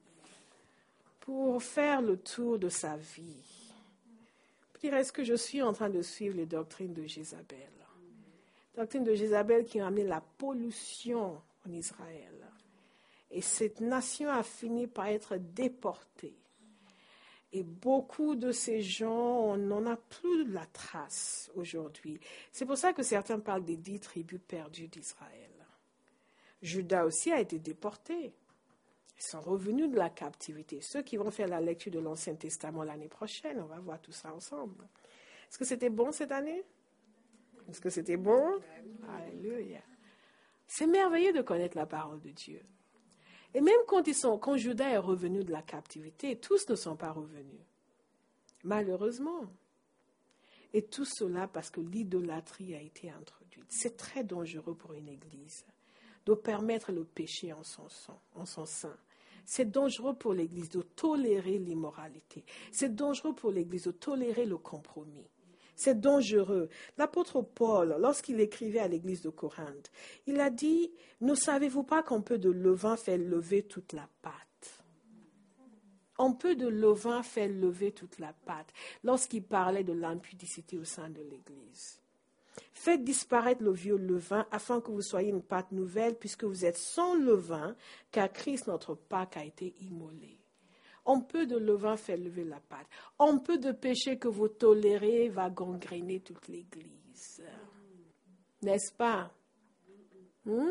pour faire le tour de sa vie? Pour dire, est-ce que je suis en train de suivre les doctrines de Jézabel? Doctrine de Jézabel qui a amené la pollution en Israël. Et cette nation a fini par être déportée. Et beaucoup de ces gens, on n'en a plus la trace aujourd'hui. C'est pour ça que certains parlent des dix tribus perdues d'Israël. Juda aussi a été déporté. Ils sont revenus de la captivité. Ceux qui vont faire la lecture de l'Ancien Testament l'année prochaine, on va voir tout ça ensemble. Est-ce que c'était bon cette année? Est-ce que c'était bon? Alléluia. C'est merveilleux de connaître la parole de Dieu. Et même quand, ils sont, quand Judas est revenu de la captivité, tous ne sont pas revenus. Malheureusement. Et tout cela parce que l'idolâtrie a été introduite. C'est très dangereux pour une église de permettre le péché en son, sang, en son sein. C'est dangereux pour l'église de tolérer l'immoralité. C'est dangereux pour l'église de tolérer le compromis. C'est dangereux. L'apôtre Paul, lorsqu'il écrivait à l'église de Corinthe, il a dit, « Ne savez-vous pas qu'un peu de levain fait lever toute la pâte ?» Un peu de levain fait lever toute la pâte, lorsqu'il parlait de l'impudicité au sein de l'église. Faites disparaître le vieux levain afin que vous soyez une pâte nouvelle, puisque vous êtes sans levain, car Christ, notre Pâque, a été immolé. Un peu de levain fait lever la pâte. Un peu de péché que vous tolérez va gangréner toute l'église. N'est-ce pas? Hmm?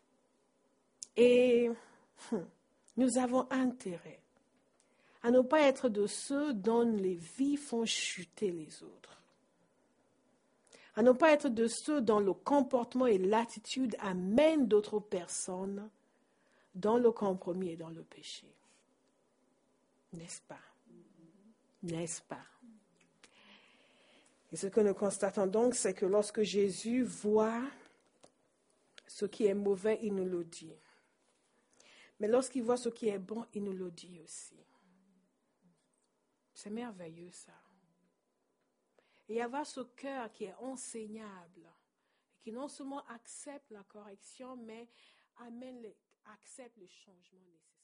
Et hum, nous avons intérêt à ne pas être de ceux dont les vies font chuter les autres. À ne pas être de ceux dont le comportement et l'attitude amènent d'autres personnes dans le compromis et dans le péché. N'est-ce pas? N'est-ce pas? Et ce que nous constatons donc, c'est que lorsque Jésus voit ce qui est mauvais, il nous le dit. Mais lorsqu'il voit ce qui est bon, il nous le dit aussi. C'est merveilleux ça. Et avoir ce cœur qui est enseignable, qui non seulement accepte la correction, mais amène les, accepte le changement nécessaire.